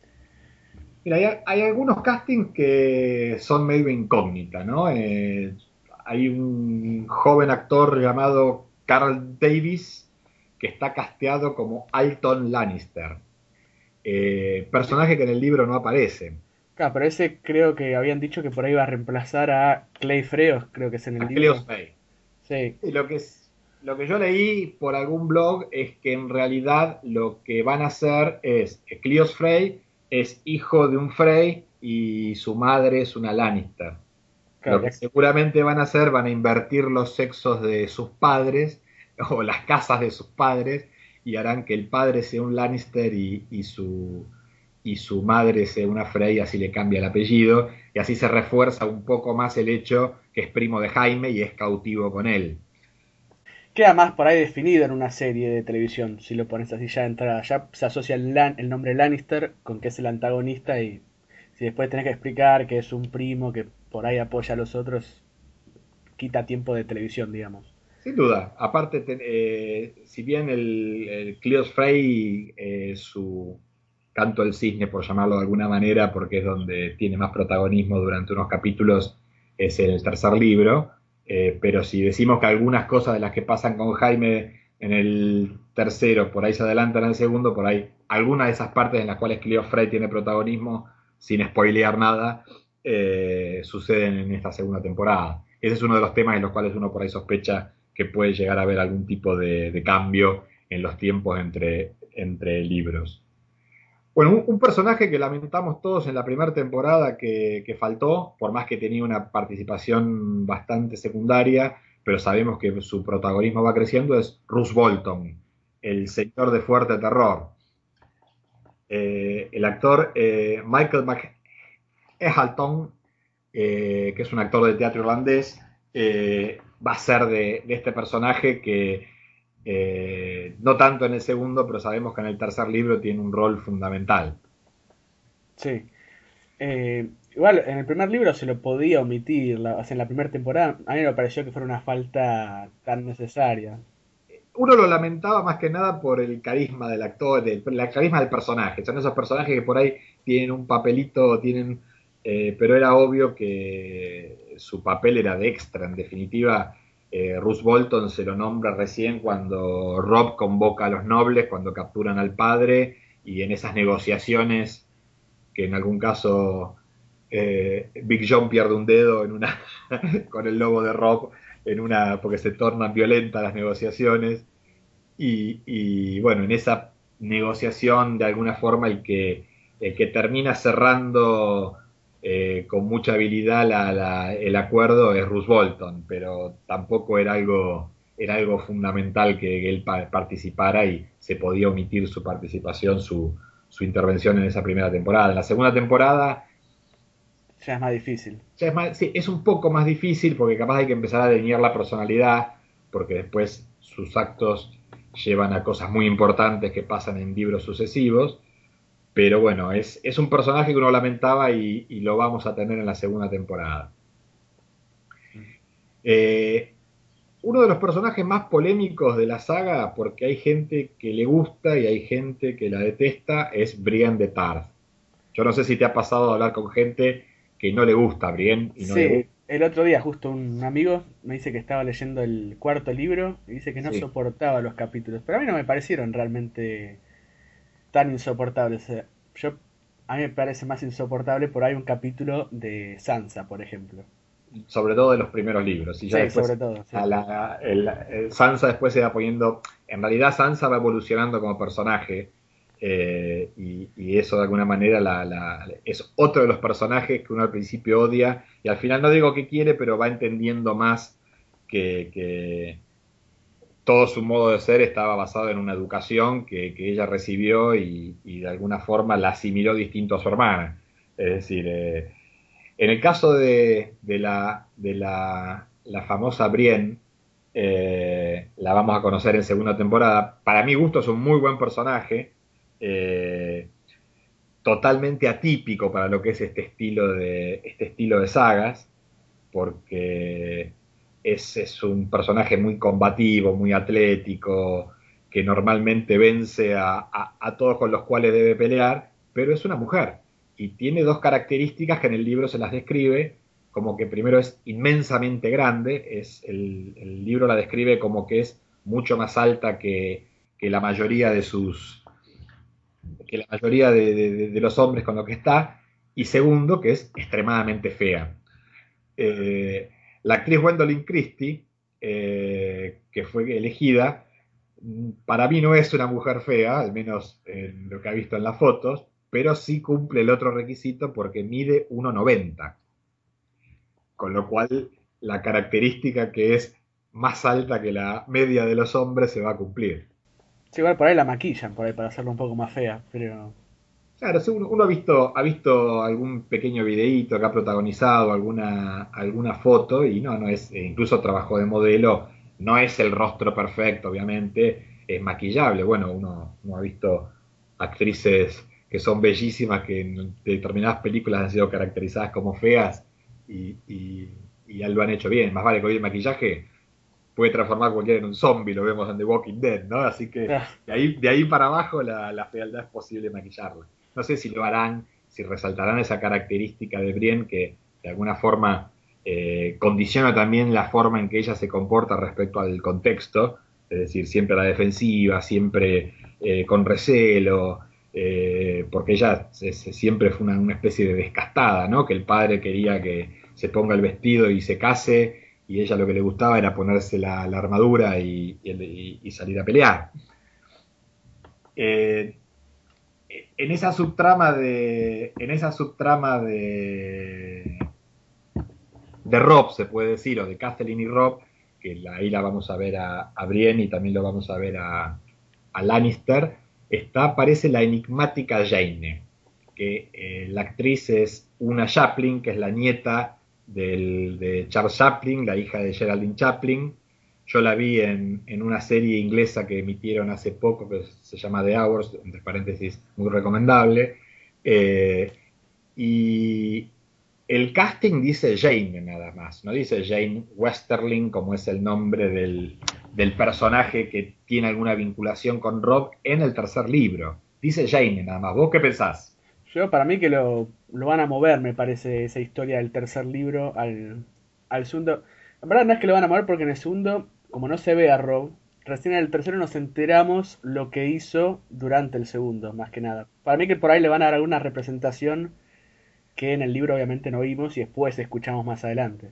Mira, hay, hay, algunos castings que son medio incógnita, ¿no? Eh, hay un joven actor llamado Carl Davis que está casteado como Alton Lannister, eh, personaje que en el libro no aparece. Claro, pero ese creo que habían dicho que por ahí iba a reemplazar a Clay Freos, creo que es en el A Cleos libro. Bay. Sí. Y lo que es, lo que yo leí por algún blog es que en realidad lo que van a hacer es que Cleos Frey es hijo de un Frey y su madre es una Lannister. Lo Claro, que ya- seguramente van a hacer, van a invertir los sexos de sus padres o las casas de sus padres y harán que el padre sea un Lannister y, y su, y su madre sea una Frey, así le cambia el apellido y así se refuerza un poco más el hecho que es primo de Jaime y es cautivo con él. queda más por ahí definido en una serie de televisión, si lo pones así ya de entrada. Ya se asocia el, Lan- el nombre Lannister con que es el antagonista y si después tenés que explicar que es un primo que por ahí apoya a los otros, quita tiempo de televisión, digamos. Sin duda, aparte, te- eh, si bien el, el Cleos Frey, eh, su canto del cisne, por llamarlo de alguna manera, porque es donde tiene más protagonismo durante unos capítulos, es el tercer libro, eh, pero si decimos que algunas cosas de las que pasan con Jaime en el tercero, por ahí se adelantan al segundo, por ahí algunas de esas partes en las cuales Cleos Frey tiene protagonismo, sin spoilear nada, eh, suceden en esta segunda temporada. Ese es uno de los temas en los cuales uno por ahí sospecha que puede llegar a haber algún tipo de, de cambio en los tiempos entre, entre libros. Bueno, un, un, personaje que lamentamos todos en la primera temporada que, que, faltó, por más que tenía una participación bastante secundaria, pero sabemos que su protagonismo va creciendo, es Roose Bolton, el señor de fuerte terror. Eh, el actor eh, Michael McElhatton, eh, que es un actor de teatro irlandés, eh, va a ser de, de este personaje que eh, no tanto en el segundo, pero sabemos que en el tercer libro tiene un rol fundamental. Sí. Eh, igual, en el primer libro se lo podía omitir, la- o sea, en la primera temporada, a mí me pareció que fuera una falta tan necesaria. Uno lo lamentaba más que nada por el carisma del actor, del, el carisma del personaje. Son esos personajes que por ahí tienen un papelito, tienen, eh, pero era obvio que su papel era de extra. En definitiva, eh, Roose Bolton se lo nombra recién cuando Robb convoca a los nobles, cuando capturan al padre, y en esas negociaciones, que en algún caso eh, Big John pierde un dedo en una con el lobo de Robb, en una, porque se tornan violentas las negociaciones. Y, y, bueno, en esa negociación, de alguna forma, el que, el que termina cerrando eh, con mucha habilidad la, la, el acuerdo es Roose Bolton, pero tampoco era algo, era algo fundamental que él pa participara y se podía omitir su participación, su, su intervención en esa primera temporada. En la segunda temporada Ya es más difícil. ya es, más, sí, es un poco más difícil porque capaz hay que empezar a delinear la personalidad, porque después sus actos llevan a cosas muy importantes que pasan en libros sucesivos. Pero bueno, es, es un personaje que uno lamentaba y, y lo vamos a tener en la segunda temporada. Eh, uno de los personajes más polémicos de la saga, porque hay gente que le gusta y hay gente que la detesta, es Brienne de Tarth. Yo no sé si te ha pasado a hablar con gente que no le gusta a Brienne y no le Sí, gusta. el otro día justo un amigo me dice que estaba leyendo el cuarto libro y dice que no Sí. soportaba los capítulos, pero a mí no me parecieron realmente tan insoportables. O sea, yo, a mí me parece más insoportable por ahí un capítulo de Sansa, por ejemplo. Sobre todo de los primeros libros, y ya Sí, sobre después todo, sí. a la, el, el Sansa después se va poniendo, en realidad Sansa va evolucionando como personaje, eh, y, y, eso de alguna manera la, la, es otro de los personajes que uno al principio odia, y al final no digo que quiere, pero va entendiendo más que, que todo su modo de ser estaba basado en una educación que, que ella recibió y, y, de alguna forma la asimiló distinto a su hermana. Es decir, eh, en el caso de, de, la, de la, la famosa Brienne, eh, la vamos a conocer en segunda temporada. Para mi gusto es un muy buen personaje, eh, totalmente atípico para lo que es este estilo de, este estilo de sagas, porque es, es un personaje muy combativo, muy atlético, que normalmente vence a, a, a todos con los cuales debe pelear, pero es una mujer y tiene dos características que en el libro se las describe, como que primero es inmensamente grande, es el, el libro la describe como que es mucho más alta que, que la mayoría de sus que la mayoría de, de, de, los hombres con los que está, y segundo, que es extremadamente fea. Eh, la actriz Gwendolyn Christie, eh, que fue elegida, para mí no es una mujer fea, al menos en lo que ha visto en las fotos, pero sí cumple el otro requisito porque mide uno noventa, con lo cual la característica que es más alta que la media de los hombres se va a cumplir. Sí, igual por ahí la maquillan, por ahí para hacerlo un poco más fea, pero... Claro, sí, uno, uno ha visto, ha visto algún pequeño videíto que ha protagonizado, alguna, alguna foto, y no, no es, e incluso trabajó de modelo, no es el rostro perfecto, obviamente, es maquillable. Bueno, uno, uno ha visto actrices que son bellísimas, que en determinadas películas han sido caracterizadas como feas y, y, y ya lo han hecho bien. Más vale que hoy el maquillaje puede transformar a cualquiera en un zombie, lo vemos en The Walking Dead, ¿no? Así que ah, de ahí, de ahí para abajo la, la fealdad es posible maquillarla. No sé si lo harán, si resaltarán esa característica de Brienne que de alguna forma eh, condiciona también la forma en que ella se comporta respecto al contexto, es decir, siempre a la defensiva, siempre eh, con recelo, eh, porque ella se, se, siempre fue una, una especie de descastada, ¿no? Que el padre quería que se ponga el vestido y se case, y ella lo que le gustaba era ponerse la, la armadura y, y, y, salir a pelear. Eh, en esa subtrama de. En esa subtrama de. de Robb, se puede decir, o de Catelyn y Robb, que la, ahí la vamos a ver a, a Brienne y también lo vamos a ver a, a Lannister, está, aparece la enigmática Jaime, que eh, la actriz es Una Chaplin, que es la nieta del, de Charles Chaplin, la hija de Geraldine Chaplin. Yo la vi en, en, una serie inglesa que emitieron hace poco, que se llama The Hours, entre paréntesis, muy recomendable. Eh, y el casting dice Jane nada más, no dice Jane Westerling como es el nombre del, del personaje que tiene alguna vinculación con Robb en el tercer libro. Dice Jane nada más. ¿Vos qué pensás? Yo, para mí que lo, lo van a mover, me parece, esa historia del tercer libro al, al segundo. En verdad no es que lo van a mover porque en el segundo, como no se ve a Rob, recién en el tercero nos enteramos lo que hizo durante el segundo, más que nada. Para mí que por ahí le van a dar alguna representación que en el libro obviamente no vimos y después escuchamos más adelante.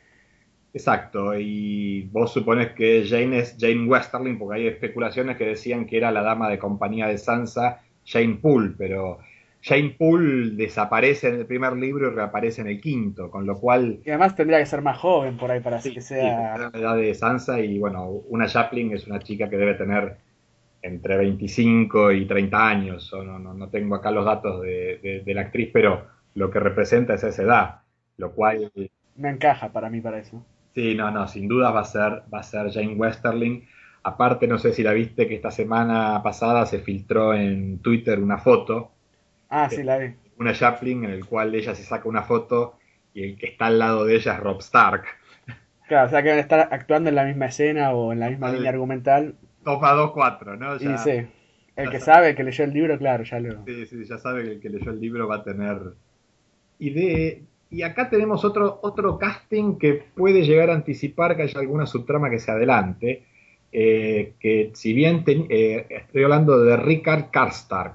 Exacto, y vos supones que Jane es Jane Westerling, porque hay especulaciones que decían que era la dama de compañía de Sansa, Jane Poole, pero Jane Poole desaparece en el primer libro y reaparece en el quinto, con lo cual Y además tendría que ser más joven por ahí para que sí, sí, sea... tendrá la edad de Sansa y bueno, una Chaplin es una chica que debe tener entre veinticinco y treinta años, o no, no, no tengo acá los datos de, de, de la actriz, pero lo que representa es esa edad, lo cual Me encaja para mí para eso. sí, no, no, sin duda va a ser, va a ser Jane Westerling. Aparte, no sé si la viste que esta semana pasada se filtró en Twitter una foto Ah, de sí, la vi. una Chaplin en el cual ella se saca una foto y el que está al lado de ella es Robb Stark. Claro, o sea que van a estar actuando en la misma escena o en la misma línea argumental. Toma dos cuatro, ¿no? Y Ya, sí, el ya que sabe, sabe, el que leyó el libro, claro, ya lo... sí, sí, ya sabe que el que leyó el libro va a tener. Y, de, y acá tenemos otro, otro casting que puede llegar a anticipar que haya alguna subtrama que se adelante. Eh, que si bien ten, eh, estoy hablando de Richard Karstark,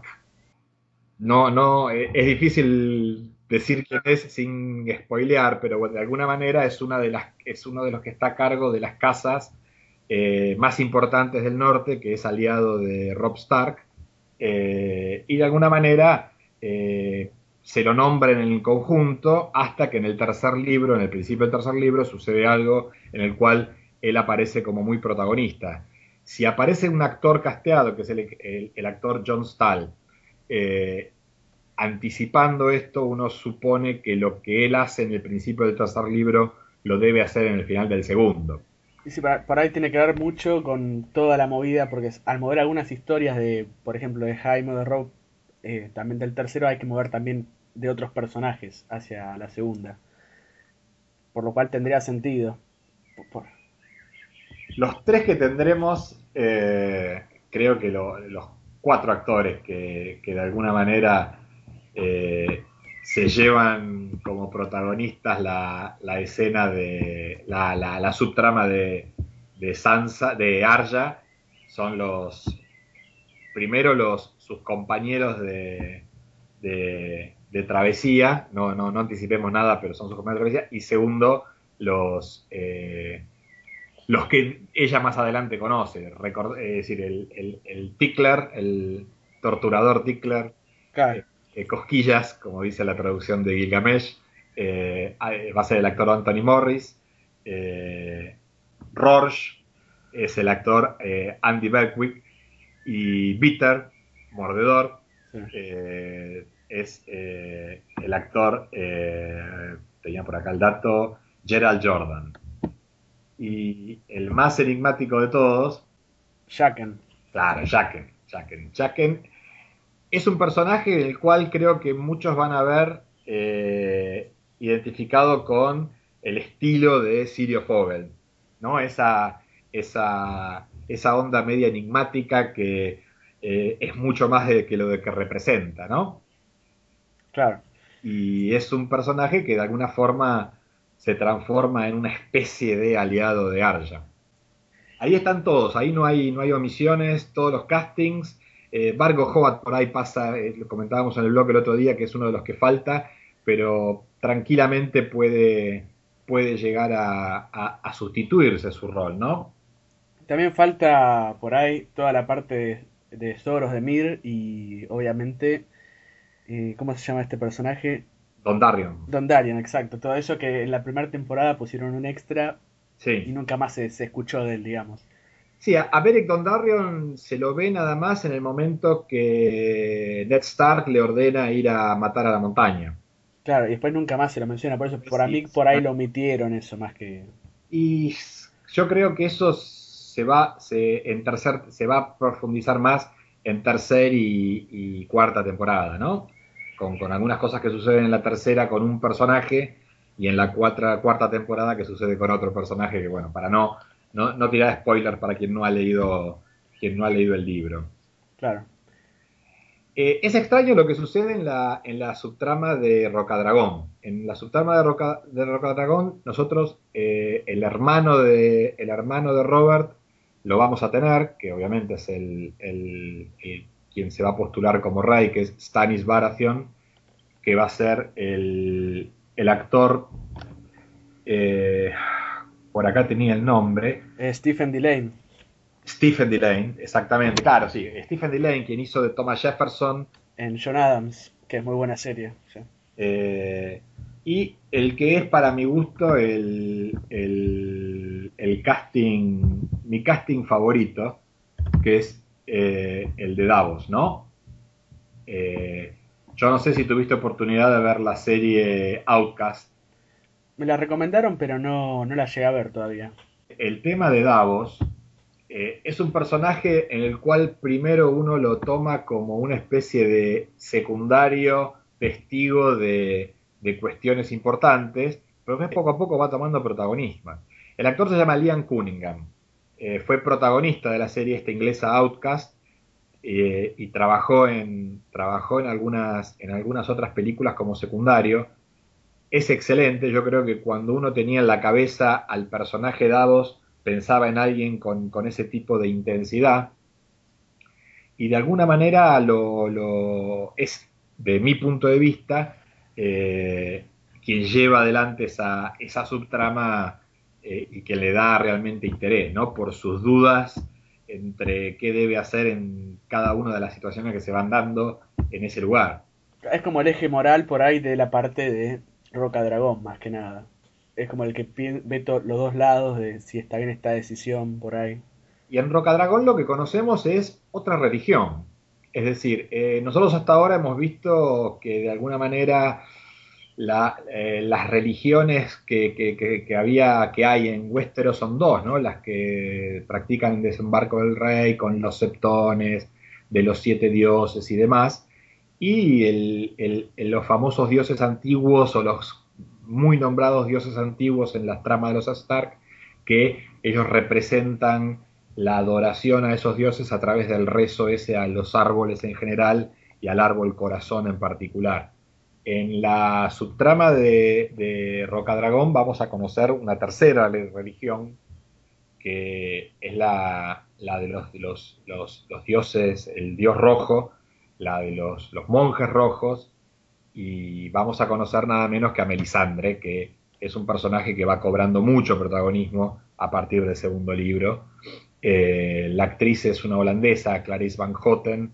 no, no, eh, es difícil decir quién es sin spoilear, pero bueno, de alguna manera es, una de las, es uno de los que está a cargo de las casas eh, más importantes del norte, que es aliado de Robb Stark, eh, y de alguna manera eh, se lo nombra en el conjunto hasta que en el tercer libro, en el principio del tercer libro, sucede algo en el cual él aparece como muy protagonista. Si aparece un actor casteado, que es el, el, el actor John Stahl, eh, anticipando esto, uno supone que lo que él hace en el principio del tercer libro lo debe hacer en el final del segundo. Y sí, para- por ahí tiene que ver mucho con toda la movida, porque es- al mover algunas historias de, por ejemplo, de Jaime o de Rob, eh, también del tercero hay que mover también de otros personajes hacia la segunda. Por lo cual tendría sentido. Por- por- Los tres que tendremos, eh, creo que lo, los cuatro actores que, que de alguna manera eh, se llevan como protagonistas la, la escena de la, la, la subtrama de, de Sansa, de Arya, son los primero los sus compañeros de, de, de travesía, no, no, no anticipemos nada, pero son sus compañeros de travesía, y segundo, los eh, los que ella más adelante conoce, record, es decir, el, el, el Tickler, el torturador Tickler, Claro. eh, Cosquillas, como dice la traducción de Gilgamesh, eh, va a ser el actor Anthony Morris. eh, Rorsch es el actor eh, Andy Berkwick, y Bitter, Mordedor, Sí. eh, es eh, el actor, eh, tenía por acá el dato, Gerald Jordan. Y el más enigmático de todos, Jaqen. claro, Jaqen. Jaqen. Jaqen es un personaje del cual creo que muchos van a ver eh, identificado con el estilo de Sirio Fogel, ¿no? Esa, esa, esa onda media enigmática que eh, es mucho más de que lo de que representa, ¿no? Claro. Y es un personaje que de alguna forma se transforma en una especie de aliado de Arya. Ahí están todos, ahí no hay, no hay omisiones, todos los castings. Eh, Vargo Hobat por ahí pasa, eh, lo comentábamos en el blog el otro día, que es uno de los que falta, pero tranquilamente puede, puede llegar a, a, a sustituirse su rol, ¿no? También falta por ahí toda la parte de, de Soros de Mir y obviamente, eh, ¿cómo se llama este personaje? Don Darion. Don Darian, exacto. Todo eso que en la primera temporada pusieron un extra y Sí. nunca más se, se escuchó de él, digamos. Sí, a, a Beric Dondarrion se lo ve nada más en el momento que Ned Stark le ordena ir a matar a la montaña. Claro, y después nunca más se lo menciona, por eso por Sí, mí por ahí lo omitieron eso más que... y yo creo que eso se va, se, en tercer, se va a profundizar más en tercer y, y cuarta temporada, ¿no? Con, con, algunas cosas que suceden en la tercera con un personaje y en la cuarta, cuarta temporada que sucede con otro personaje que, bueno, para no, no, no tirar spoiler para quien no ha leído, quien no ha leído el libro. Claro. Eh, es extraño lo que sucede en la, en la subtrama de Rocadragón. En la subtrama de, Roca, de Rocadragón, nosotros, eh, el, hermano de, el hermano de Robert, lo vamos a tener, que obviamente es el, el, el quien se va a postular como rey, que es Stannis Baratheon, que va a ser el, el actor, eh, por acá tenía el nombre, Eh, Stephen Delane Stephen Delane, exactamente, claro, sí, Stephen Delane, quien hizo de Thomas Jefferson. en John Adams, que es muy buena serie. Sí. Eh, y el que es para mi gusto el, el, el casting, mi casting favorito, que es eh, el de Davos, ¿no? Eh, yo no sé si tuviste oportunidad de ver la serie Outcast. Me la recomendaron, pero no, no la llegué a ver todavía. El tema de Davos eh, es un personaje en el cual primero uno lo toma como una especie de secundario testigo de, de cuestiones importantes, pero que poco a poco va tomando protagonismo. El actor se llama Liam Cunningham, eh, fue protagonista de la serie esta inglesa Outcast, eh, y trabajó, en, trabajó en, algunas, en algunas otras películas como secundario. Es excelente, yo creo que cuando uno tenía en la cabeza al personaje Davos, pensaba en alguien con, con ese tipo de intensidad, y de alguna manera lo, lo es, de mi punto de vista, eh, quien lleva adelante esa, esa subtrama, eh, y que le da realmente interés, ¿no? Por sus dudas entre qué debe hacer en cada una de las situaciones que se van dando en ese lugar. Es como el eje moral por ahí de la parte de Roca Dragón, más que nada. Es como el que pi- ve to- los dos lados de si está bien esta decisión por ahí. Y en Rocadragón lo que conocemos es otra religión. Es decir, eh, nosotros hasta ahora hemos visto que de alguna manera la, eh, las religiones que, que, que, que, había, que hay en Westeros son dos, ¿no? Las que practican el desembarco del rey con los septones, de los siete dioses y demás, y el, el, el, los famosos dioses antiguos o los muy nombrados dioses antiguos en las tramas de los Stark, que ellos representan la adoración a esos dioses a través del rezo ese a los árboles en general y al árbol corazón en particular. En la subtrama de, de Rocadragón vamos a conocer una tercera religión, que es la, la de los, los, los, los, dioses, el dios rojo, la de los, los monjes rojos, y vamos a conocer nada menos que a Melisandre, que es un personaje que va cobrando mucho protagonismo a partir del segundo libro. Eh, la actriz es una holandesa, Clarice Van Houten,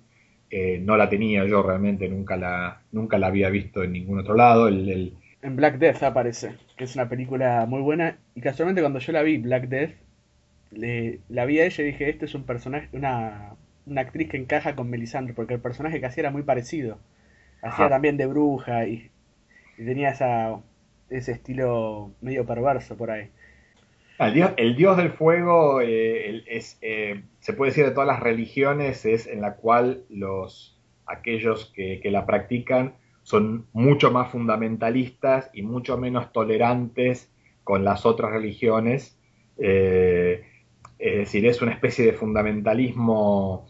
eh, no la tenía yo realmente, nunca la, nunca la había visto en ningún otro lado. El, el- En Black Death aparece, que es una película muy buena. Y casualmente cuando yo la vi, Black Death, le, la vi a ella y dije, este es un personaje, una, una actriz que encaja con Melisandre, porque el personaje que hacía era muy parecido. Hacía ajá. también de bruja y, y tenía esa, ese estilo medio perverso por ahí. El dios, el dios del fuego eh, el- es, eh, se puede decir de todas las religiones, es en la cual los, aquellos que, que la practican son mucho más fundamentalistas y mucho menos tolerantes con las otras religiones. Eh, es decir, es una especie de fundamentalismo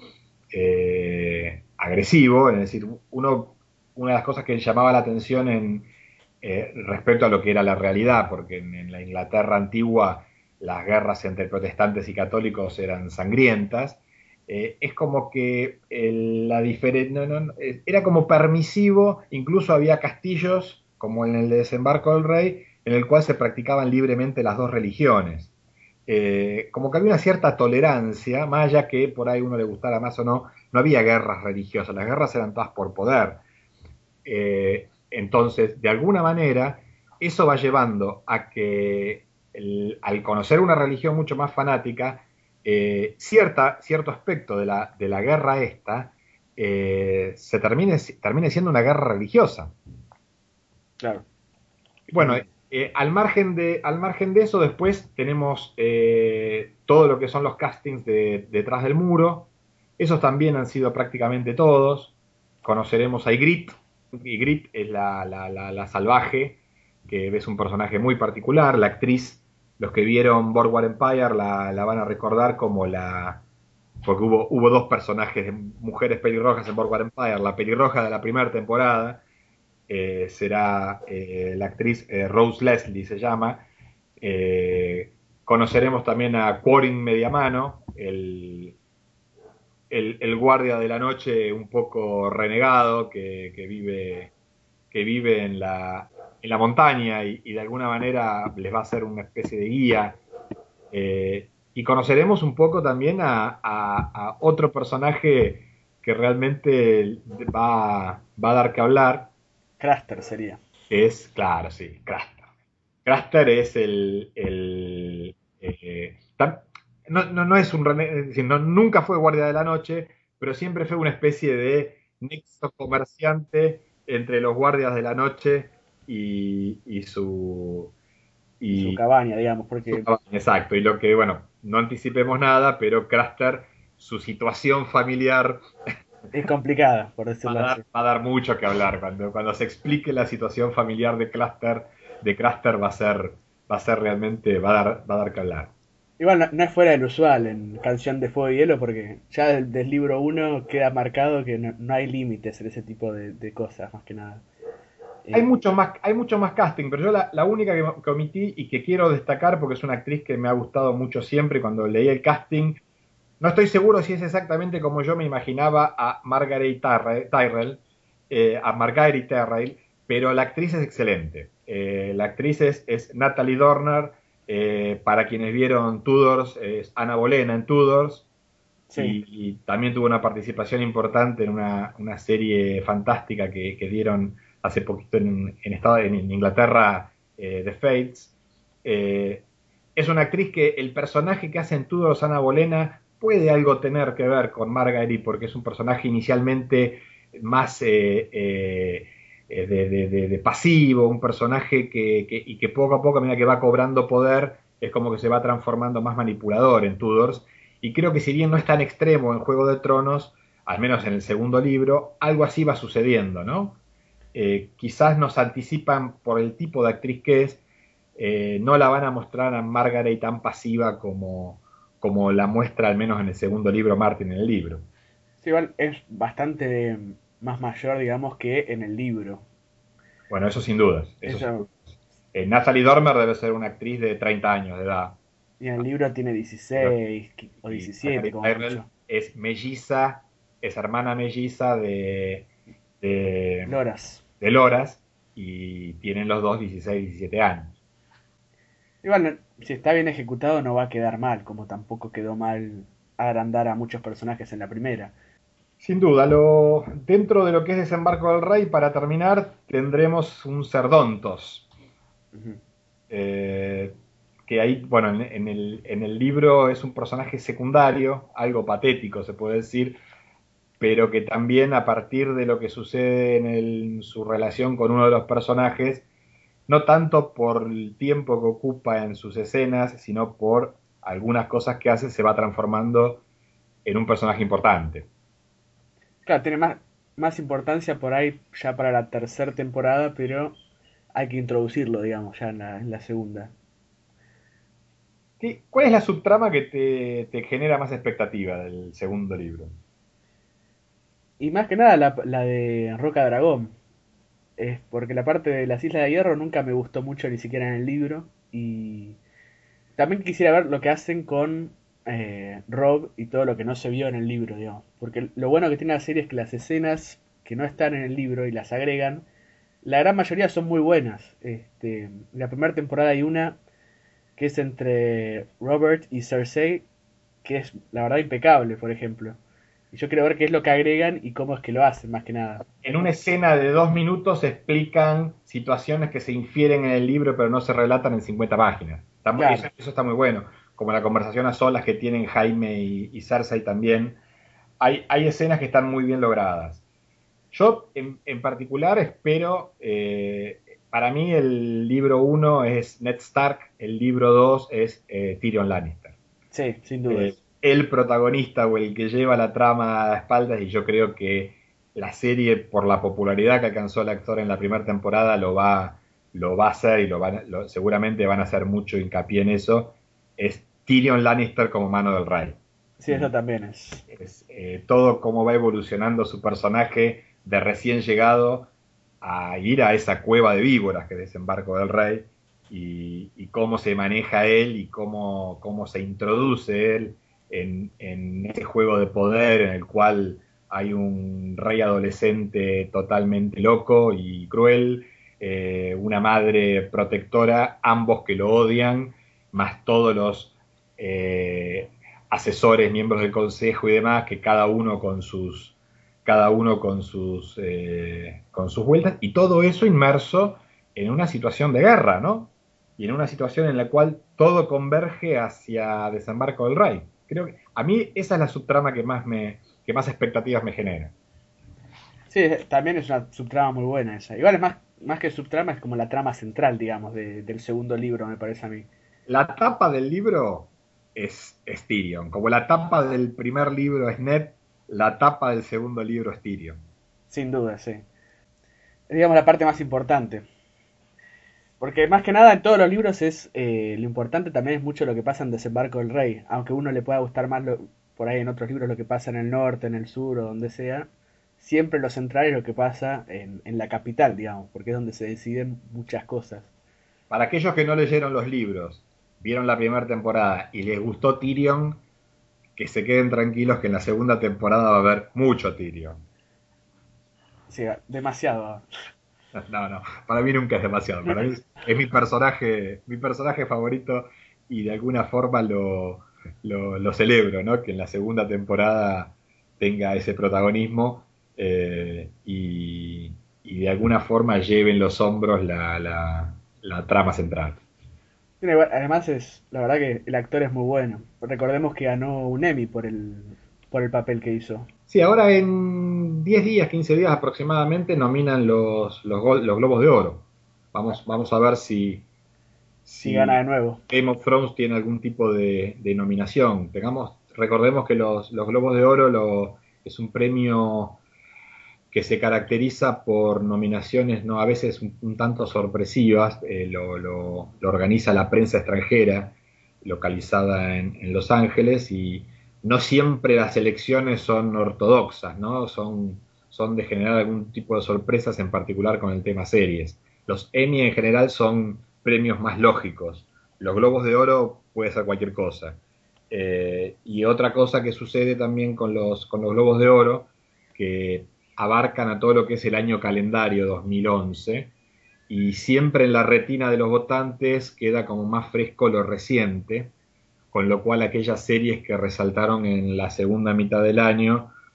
eh, agresivo, es decir, uno, una de las cosas que llamaba la atención en, eh, respecto a lo que era la realidad, porque en, en la Inglaterra antigua las guerras entre protestantes y católicos eran sangrientas, eh, es como que el, la diferen- no, no, eh, era como permisivo, incluso había castillos, como en el desembarco del rey, en el cual se practicaban libremente las dos religiones. Eh, como que había una cierta tolerancia, más allá que por ahí uno le gustara más o no, no había guerras religiosas, las guerras eran todas por poder. Eh, entonces, de alguna manera, eso va llevando a que el, al conocer una religión mucho más fanática, eh, cierta, cierto aspecto de la, de la guerra esta eh, se termine, termine siendo una guerra religiosa. Claro. Bueno, Y eh, al, margen de, al margen de eso, después tenemos eh, todo lo que son los castings de Detrás del Muro. Esos también han sido prácticamente todos. Conoceremos a Ygritte. Ygritte es la, la, la, la salvaje, que es un personaje muy particular. La actriz, los que vieron Boardwalk Empire la, la van a recordar como la... Porque hubo, hubo dos personajes de mujeres pelirrojas en Boardwalk Empire. La pelirroja de la primera temporada eh, será eh, la actriz eh, Rose Leslie, se llama. Eh, conoceremos también a Quarin Mediamano, el, el, el, guardia de la noche un poco renegado que, que vive, que vive en, la, en la montaña y, y, de alguna manera les va a ser una especie de guía. Eh, y conoceremos un poco también a, a, a, otro personaje que realmente va, va a dar que hablar, Craster sería. es, claro, sí, Craster. Craster es el... el eh, tam- no, no, no es un... Es decir, no, nunca fue guardia de la noche, pero siempre fue una especie de nexo comerciante entre los guardias de la noche y, y su... Y su Y, cabaña, digamos, su porque cabaña, exacto, y lo que, bueno, no anticipemos nada, pero Craster, su situación familiar es complicada, por va decirlo a dar, así. va a dar mucho que hablar. Cuando, cuando se explique la situación familiar de Cluster, de Cluster va a ser, va a ser realmente, va a dar, va a dar que hablar. Igual no, no es fuera del usual en Canción de Fuego y Hielo, porque ya del, del libro uno queda marcado que no, no hay límites en ese tipo de, de cosas, más que nada. Hay Eh, mucho más, hay mucho más casting, pero yo la, la única que, que omití y que quiero destacar porque es una actriz que me ha gustado mucho siempre cuando leí el casting. No estoy seguro si es exactamente como yo me imaginaba a Margaret Tyrrell, Tyrrell, eh, a Margaret Tyrrell, pero la actriz es excelente. Eh, la actriz es, es Natalie Dormer. Eh, para quienes vieron Tudors, es Ana Bolena en Tudors. sí, Y, y también tuvo una participación importante en una, una serie fantástica que, que dieron hace poquito en, en, Estado, en Inglaterra, eh, The Fates. Eh, es una actriz que el personaje que hace en Tudors, Ana Bolena, puede algo tener que ver con Margaery, porque es un personaje inicialmente más eh, eh, de, de, de, de, pasivo, un personaje que, que, y que poco a poco, a medida que va cobrando poder, es como que se va transformando más manipulador en Tudors. Y creo que si bien no es tan extremo en Juego de Tronos, al menos en el segundo libro, algo así va sucediendo, ¿no? Eh, quizás nos anticipan por el tipo de actriz que es, eh, no la van a mostrar a Margaret tan pasiva como, como la muestra al menos en el segundo libro Martin en el libro. sí, igual es bastante más mayor, digamos, que en el libro. Bueno, eso sin dudas, eso sin Eso, dudas. Eh, Natalie Dormer debe ser una actriz de treinta años de edad, y en el libro tiene pero dieciséis o y diecisiete Margaret como Tyrell mucho. es melliza, es hermana melliza de, de, Loras. de Loras y tienen los dos dieciséis diecisiete años. Igual, no- si está bien ejecutado no va a quedar mal, como tampoco quedó mal agrandar a muchos personajes en la primera. Sin duda, lo, dentro de lo que es Desembarco del Rey, para terminar, tendremos un Cerdontos. Ujú. Eh, que ahí, bueno, en, en el, en el libro es un personaje secundario, algo patético se puede decir, pero que también a partir de lo que sucede en, el, en su relación con uno de los personajes, no tanto por el tiempo que ocupa en sus escenas, sino por algunas cosas que hace, se va transformando en un personaje importante. Claro, tiene más, más importancia por ahí ya para la tercera temporada, pero hay que introducirlo, digamos, ya en la, en la segunda. ¿Qué- ¿Cuál es la subtrama que te, te genera más expectativa del segundo libro? Y más que nada la, la de Roca Dragón. Es porque la parte de las Islas de Hierro nunca me gustó mucho, ni siquiera en el libro. Y también quisiera ver lo que hacen con eh, Rob y todo lo que no se vio en el libro, digamos. Porque lo bueno que tiene la serie es que las escenas que no están en el libro y las agregan, la gran mayoría son muy buenas. Este, en la primera temporada hay una que es entre Robert y Cersei, que es la verdad impecable, por ejemplo. Y yo quiero ver qué es lo que agregan y cómo es que lo hacen, más que nada. En una escena de dos minutos se explican situaciones que se infieren en el libro pero no se relatan en cincuenta páginas. Está muy- eso, Claro, eso está muy bueno, como la conversación a solas que tienen Jaime y, y Cersei también. Hay, hay escenas que están muy bien logradas. Yo en, en particular espero, eh, para mí el libro uno es Ned Stark, el libro dos es eh, Tyrion Lannister. sí, sin Eh, dudas. el protagonista o el que lleva la trama a espaldas y yo creo que la serie, por la popularidad que alcanzó el actor en la primera temporada, lo va, lo va a hacer y lo van, lo, seguramente van a hacer mucho hincapié en eso, es Tyrion Lannister como mano del rey. Sí, eso Y también es. es, eh, todo cómo va evolucionando su personaje de recién llegado a ir a esa cueva de víboras que es Desembarco del Rey y, y cómo se maneja él y cómo, cómo se introduce él en, en ese juego de poder en el cual hay un rey adolescente totalmente loco y cruel, eh, una madre protectora, ambos que lo odian, más todos los eh, asesores, miembros del consejo y demás, que cada uno con sus, cada uno con sus, eh, con sus vueltas, y todo eso inmerso en una situación de guerra, ¿no? Y en una situación en la cual todo converge hacia Desembarco del Rey. Creo que a mí esa es la subtrama que más me, que más expectativas me genera. Sí, también es una subtrama muy buena esa. Igual es más, más que subtrama, es como la trama central, digamos, de- del segundo libro, me parece a mí. La tapa del libro es, es Tyrion, como la tapa del primer libro es Ned, la tapa del segundo libro es Tyrion. Sin duda, sí. Es, digamos, la parte más importante. Porque más que nada en todos los libros es eh, lo importante también es mucho lo que pasa en Desembarco del Rey. Aunque a uno le pueda gustar más lo- por ahí en otros libros lo que pasa en el norte, en el sur o donde sea, siempre lo central es lo que pasa en, en la capital, digamos, porque es donde se deciden muchas cosas. Para aquellos que no leyeron los libros, vieron la primera temporada y les gustó Tyrion, que se queden tranquilos que en la segunda temporada va a haber mucho Tyrion. Sí, demasiado. No, no, para mí nunca es demasiado. Para mí es mi personaje, mi personaje favorito y de alguna forma lo, lo, lo celebro, ¿no? Que en la segunda temporada tenga ese protagonismo eh, y, y de alguna forma lleve en los hombros la, la, la trama central. Tiene igual- Además es, la verdad que el actor es muy bueno. Recordemos que ganó un Emmy por el, por el papel que hizo. Sí, ahora en diez días, quince días aproximadamente nominan los, los, gol- los Globos de Oro. Vamos, vamos a ver si, Si gana si de nuevo. Game of Thrones tiene algún tipo de, de nominación. Tengamos, recordemos que los, los Globos de Oro lo, es un premio que se caracteriza por nominaciones no a veces un, un tanto sorpresivas. Eh, lo, lo, lo organiza la prensa extranjera localizada en, en Los Ángeles y no siempre las elecciones son ortodoxas, ¿no? Son, son de generar algún tipo de sorpresas, en particular con el tema series. Los Emmy en general son premios más lógicos. Los Globos de Oro puede ser cualquier cosa. Eh, y otra cosa que sucede también con los, con los Globos de Oro, que abarcan a todo lo que es el año calendario dos mil once, y siempre en la retina de los votantes queda como más fresco lo reciente, con lo cual aquellas series que resaltaron en la segunda mitad del año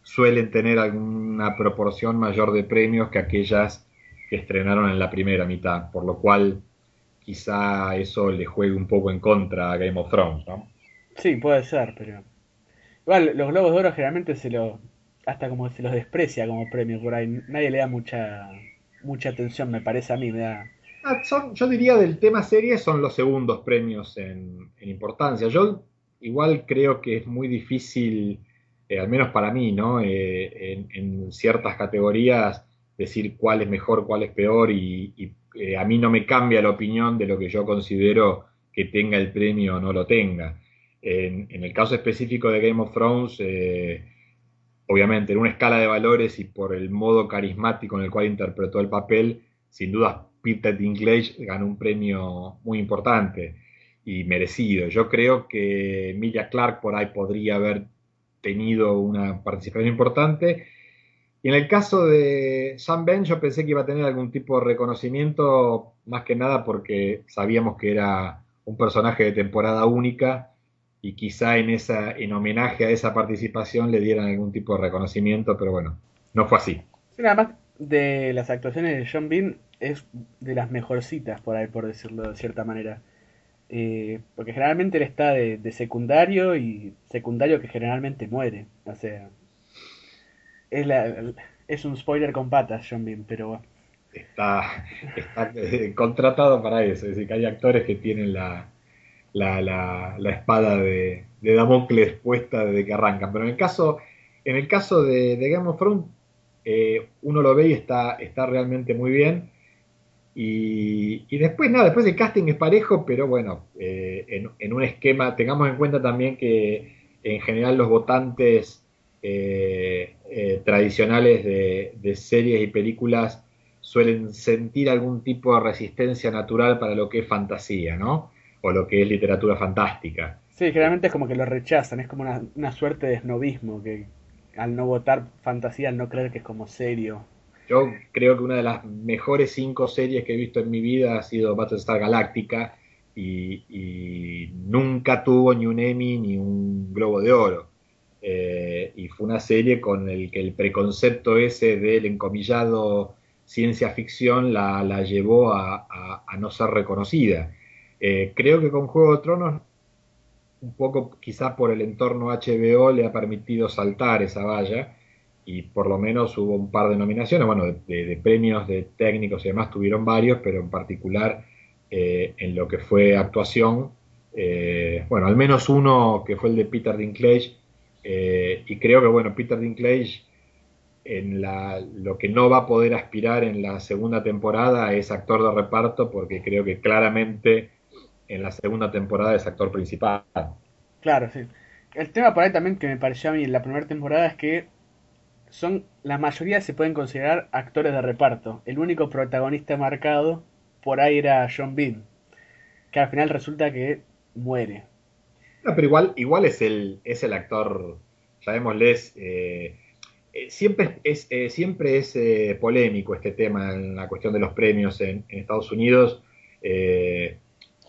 suelen tener alguna proporción mayor de premios que aquellas que estrenaron en la primera mitad, por lo cual quizá eso le juegue un poco en contra a Game of Thrones, ¿no? Sí, puede ser, pero... Igual, los Globos de Oro generalmente se lo... hasta como se los desprecia como premio por ahí. Nadie le da mucha mucha atención, me parece a mí, me da... Ah, son, yo diría del tema series son los segundos premios en, en importancia. Yo igual creo que es muy difícil, eh, al menos para mí, ¿no? Eh, en, en ciertas categorías decir cuál es mejor, cuál es peor y, y, eh, a mí no me cambia la opinión de lo que yo considero que tenga el premio o no lo tenga. En, en el caso específico de Game of Thrones, eh, obviamente en una escala de valores y por el modo carismático en el cual interpretó el papel, sin duda Peter Dinklage ganó un premio muy importante y merecido. Yo creo que Emilia Clarke por ahí podría haber tenido una participación importante. Y en el caso de Sam Ben, yo pensé que iba a tener algún tipo de reconocimiento, más que nada porque sabíamos que era un personaje de temporada única y quizá en esa, en homenaje a esa participación le dieran algún tipo de reconocimiento, pero bueno, no fue así. Sí, nada más de las actuaciones de John Bean es de las mejorcitas por ahí, por decirlo de cierta manera. Eh, porque generalmente él está de, de secundario y secundario que generalmente muere. O sea, es, la, es un spoiler con patas, John Bean, pero bueno. Está, está eh, contratado para eso, es decir, que hay actores que tienen la, la, la, la espada de, de Damocles puesta desde que arrancan. Pero en el caso, en el caso de, de Game of Thrones, eh, uno lo ve y está, está realmente muy bien. Y, y después, nada, después el casting es parejo, pero bueno, eh, en, en, un esquema, tengamos en cuenta también que en general los votantes eh, eh, tradicionales de, de series y películas suelen sentir algún tipo de resistencia natural para lo que es fantasía, ¿no? O lo que es literatura fantástica. Sí, generalmente es como que lo rechazan, es como una, una suerte de snobismo, que al no votar fantasía, al no creer que es como serio. Yo creo que una de las mejores cinco series que he visto en mi vida ha sido Battlestar Galactica y, y nunca tuvo ni un Emmy ni un Globo de Oro. Eh, y fue una serie con el que el preconcepto ese del encomillado ciencia ficción la, la llevó a, a, a, no ser reconocida. Eh, creo que con Juego de Tronos, un poco quizás por el entorno H B O, le ha permitido saltar esa valla y por lo menos hubo un par de nominaciones, bueno, de, de, de premios de técnicos y demás tuvieron varios, pero en particular eh, en lo que fue actuación, eh, bueno, al menos uno que fue el de Peter Dinklage, eh, y creo que, bueno, Peter Dinklage en la, lo que no va a poder aspirar en la segunda temporada es actor de reparto, porque creo que claramente en la segunda temporada es actor principal. Claro, sí. El tema por ahí también que me pareció a mí en la primera temporada es que son, la mayoría se pueden considerar actores de reparto. El único protagonista marcado por ahí era John Bean, que al final resulta que muere. No, pero igual, igual es el, es el actor, llamémosles, eh, eh, siempre es, eh, siempre es eh, polémico este tema en la cuestión de los premios en, en Estados Unidos. Eh,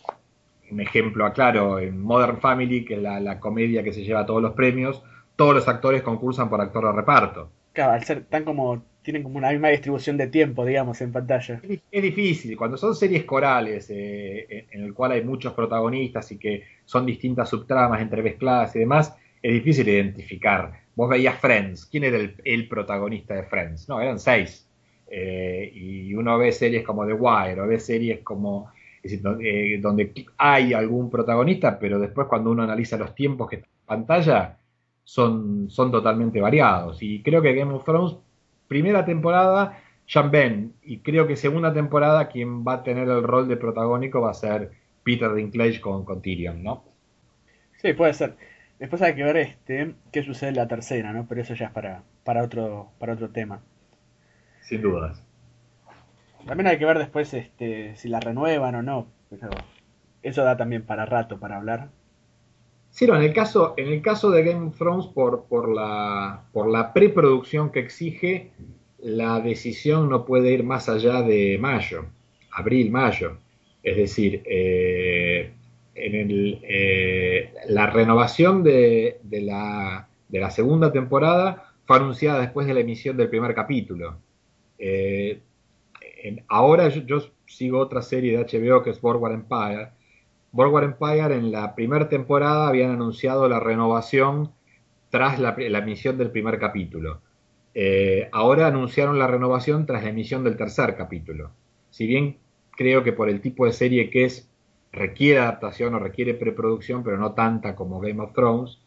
un ejemplo aclaro, en Modern Family, que es la, la comedia que se lleva todos los premios, todos los actores concursan por actor de reparto. Claro, al ser tan como, tienen como una misma distribución de tiempo, digamos, en pantalla. Es, es difícil, cuando son series corales, eh, en el cual hay muchos protagonistas y que son distintas subtramas entremezcladas y demás, es difícil identificar. Vos veías Friends, ¿quién era el, el protagonista de Friends? No, eran seis. Eh, y uno ve series como The Wire, o ve series como, es decir, donde, eh, donde hay algún protagonista, pero después cuando uno analiza los tiempos que está en pantalla, son, son totalmente variados. Y creo que Game of Thrones, primera temporada, Sean Ben, y creo que segunda temporada quien va a tener el rol de protagónico va a ser Peter Dinklage con, con Tyrion, ¿no? Sí, puede ser. Después hay que ver este qué sucede en la tercera, ¿no? Pero eso ya es para, para otro, para otro tema. Sin dudas. También hay que ver después este si la renuevan o no. Pero eso da también para rato para hablar. Sí, no, en el caso, en el caso de Game of Thrones, por, por la, por la preproducción que exige, la decisión no puede ir más allá de mayo, abril, mayo. Es decir, eh, en el, eh, la renovación de, de, la, de la segunda temporada fue anunciada después de la emisión del primer capítulo. Eh, en, ahora yo, yo sigo otra serie de H B O que es Boardwalk Empire. Boardwalk Empire en la primera temporada habían anunciado la renovación tras la, la emisión del primer capítulo. Eh, ahora anunciaron la renovación tras la emisión del tercer capítulo. Si bien creo que por el tipo de serie que es, requiere adaptación o requiere preproducción, pero no tanta como Game of Thrones,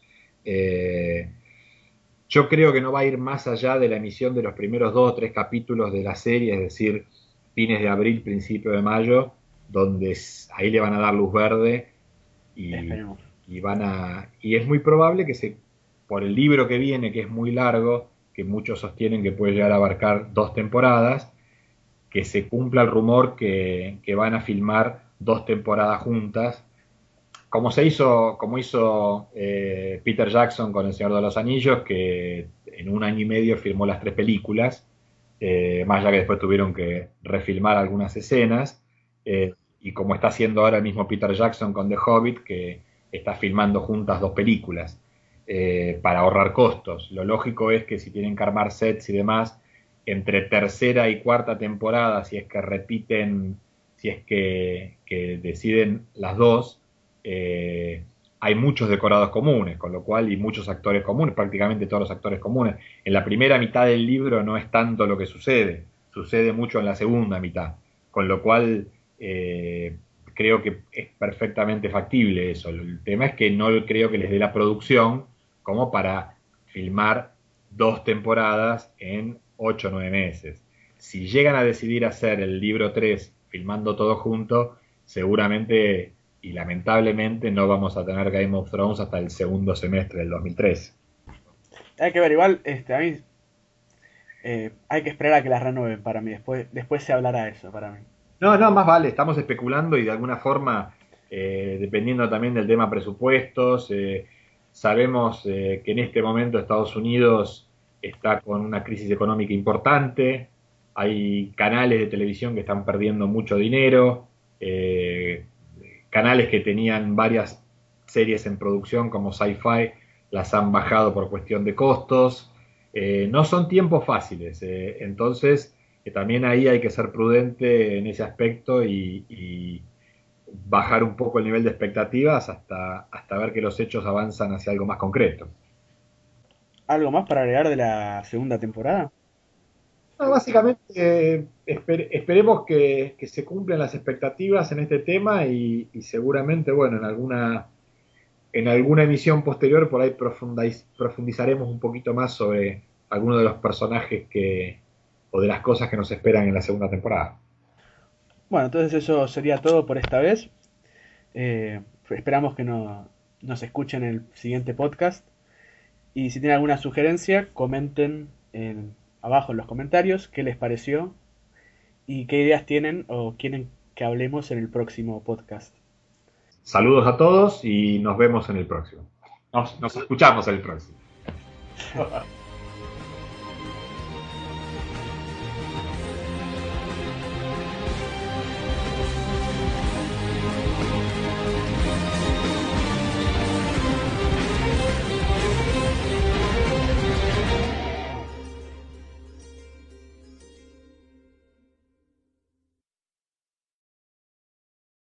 eh, yo creo que no va a ir más allá de la emisión de los primeros dos o tres capítulos de la serie, es decir, fines de abril, principio de mayo, donde ahí le van a dar luz verde y, y van a y es muy probable que se por el libro que viene, que es muy largo, que muchos sostienen que puede llegar a abarcar dos temporadas, que se cumpla el rumor que, que van a filmar dos temporadas juntas, como se hizo, como hizo eh, Peter Jackson con El Señor de los Anillos, que en un año y medio filmó las tres películas, eh, más allá que después tuvieron que refilmar algunas escenas, eh, y como está haciendo ahora el mismo Peter Jackson con The Hobbit, que está filmando juntas dos películas, eh, para ahorrar costos. Lo lógico es que si tienen que armar sets y demás, entre tercera y cuarta temporada, si es que repiten, si es que, que deciden las dos, eh, hay muchos decorados comunes, con lo cual, y muchos actores comunes, prácticamente todos los actores comunes. En la primera mitad del libro no es tanto lo que sucede, sucede mucho en la segunda mitad, con lo cual eh, creo que es perfectamente factible eso. El tema es que no creo que les dé la producción como para filmar dos temporadas en ocho o nueve meses. Si llegan a decidir hacer el libro tres filmando todo junto, seguramente y lamentablemente no vamos a tener Game of Thrones hasta el segundo semestre del dos mil trece. Hay que ver, igual, este, a mí eh, hay que esperar a que la renueven para mí, después, después se hablará de eso para mí. No, no, más vale, estamos especulando y de alguna forma, eh, dependiendo también del tema presupuestos, eh, sabemos eh, que en este momento Estados Unidos está con una crisis económica importante, hay canales de televisión que están perdiendo mucho dinero, eh, canales que tenían varias series en producción como Sci-Fi las han bajado por cuestión de costos, eh, no son tiempos fáciles, eh, entonces eh, también ahí hay que ser prudente en ese aspecto y, y bajar un poco el nivel de expectativas hasta, hasta ver que los hechos avanzan hacia algo más concreto. ¿Algo más para agregar de la segunda temporada? No, básicamente, eh, esper, esperemos que, que, se cumplan las expectativas en este tema y, y seguramente, bueno, en alguna, en alguna emisión posterior por ahí profundiz, profundizaremos un poquito más sobre algunos de los personajes que, o de las cosas que nos esperan en la segunda temporada. Bueno, entonces eso sería todo por esta vez. Eh, esperamos que no, nos escuchen en el siguiente podcast. Y si tienen alguna sugerencia, comenten en, abajo en los comentarios qué les pareció y qué ideas tienen o quieren que hablemos en el próximo podcast. Saludos a todos y nos vemos en el próximo. Nos, nos escuchamos en el próximo.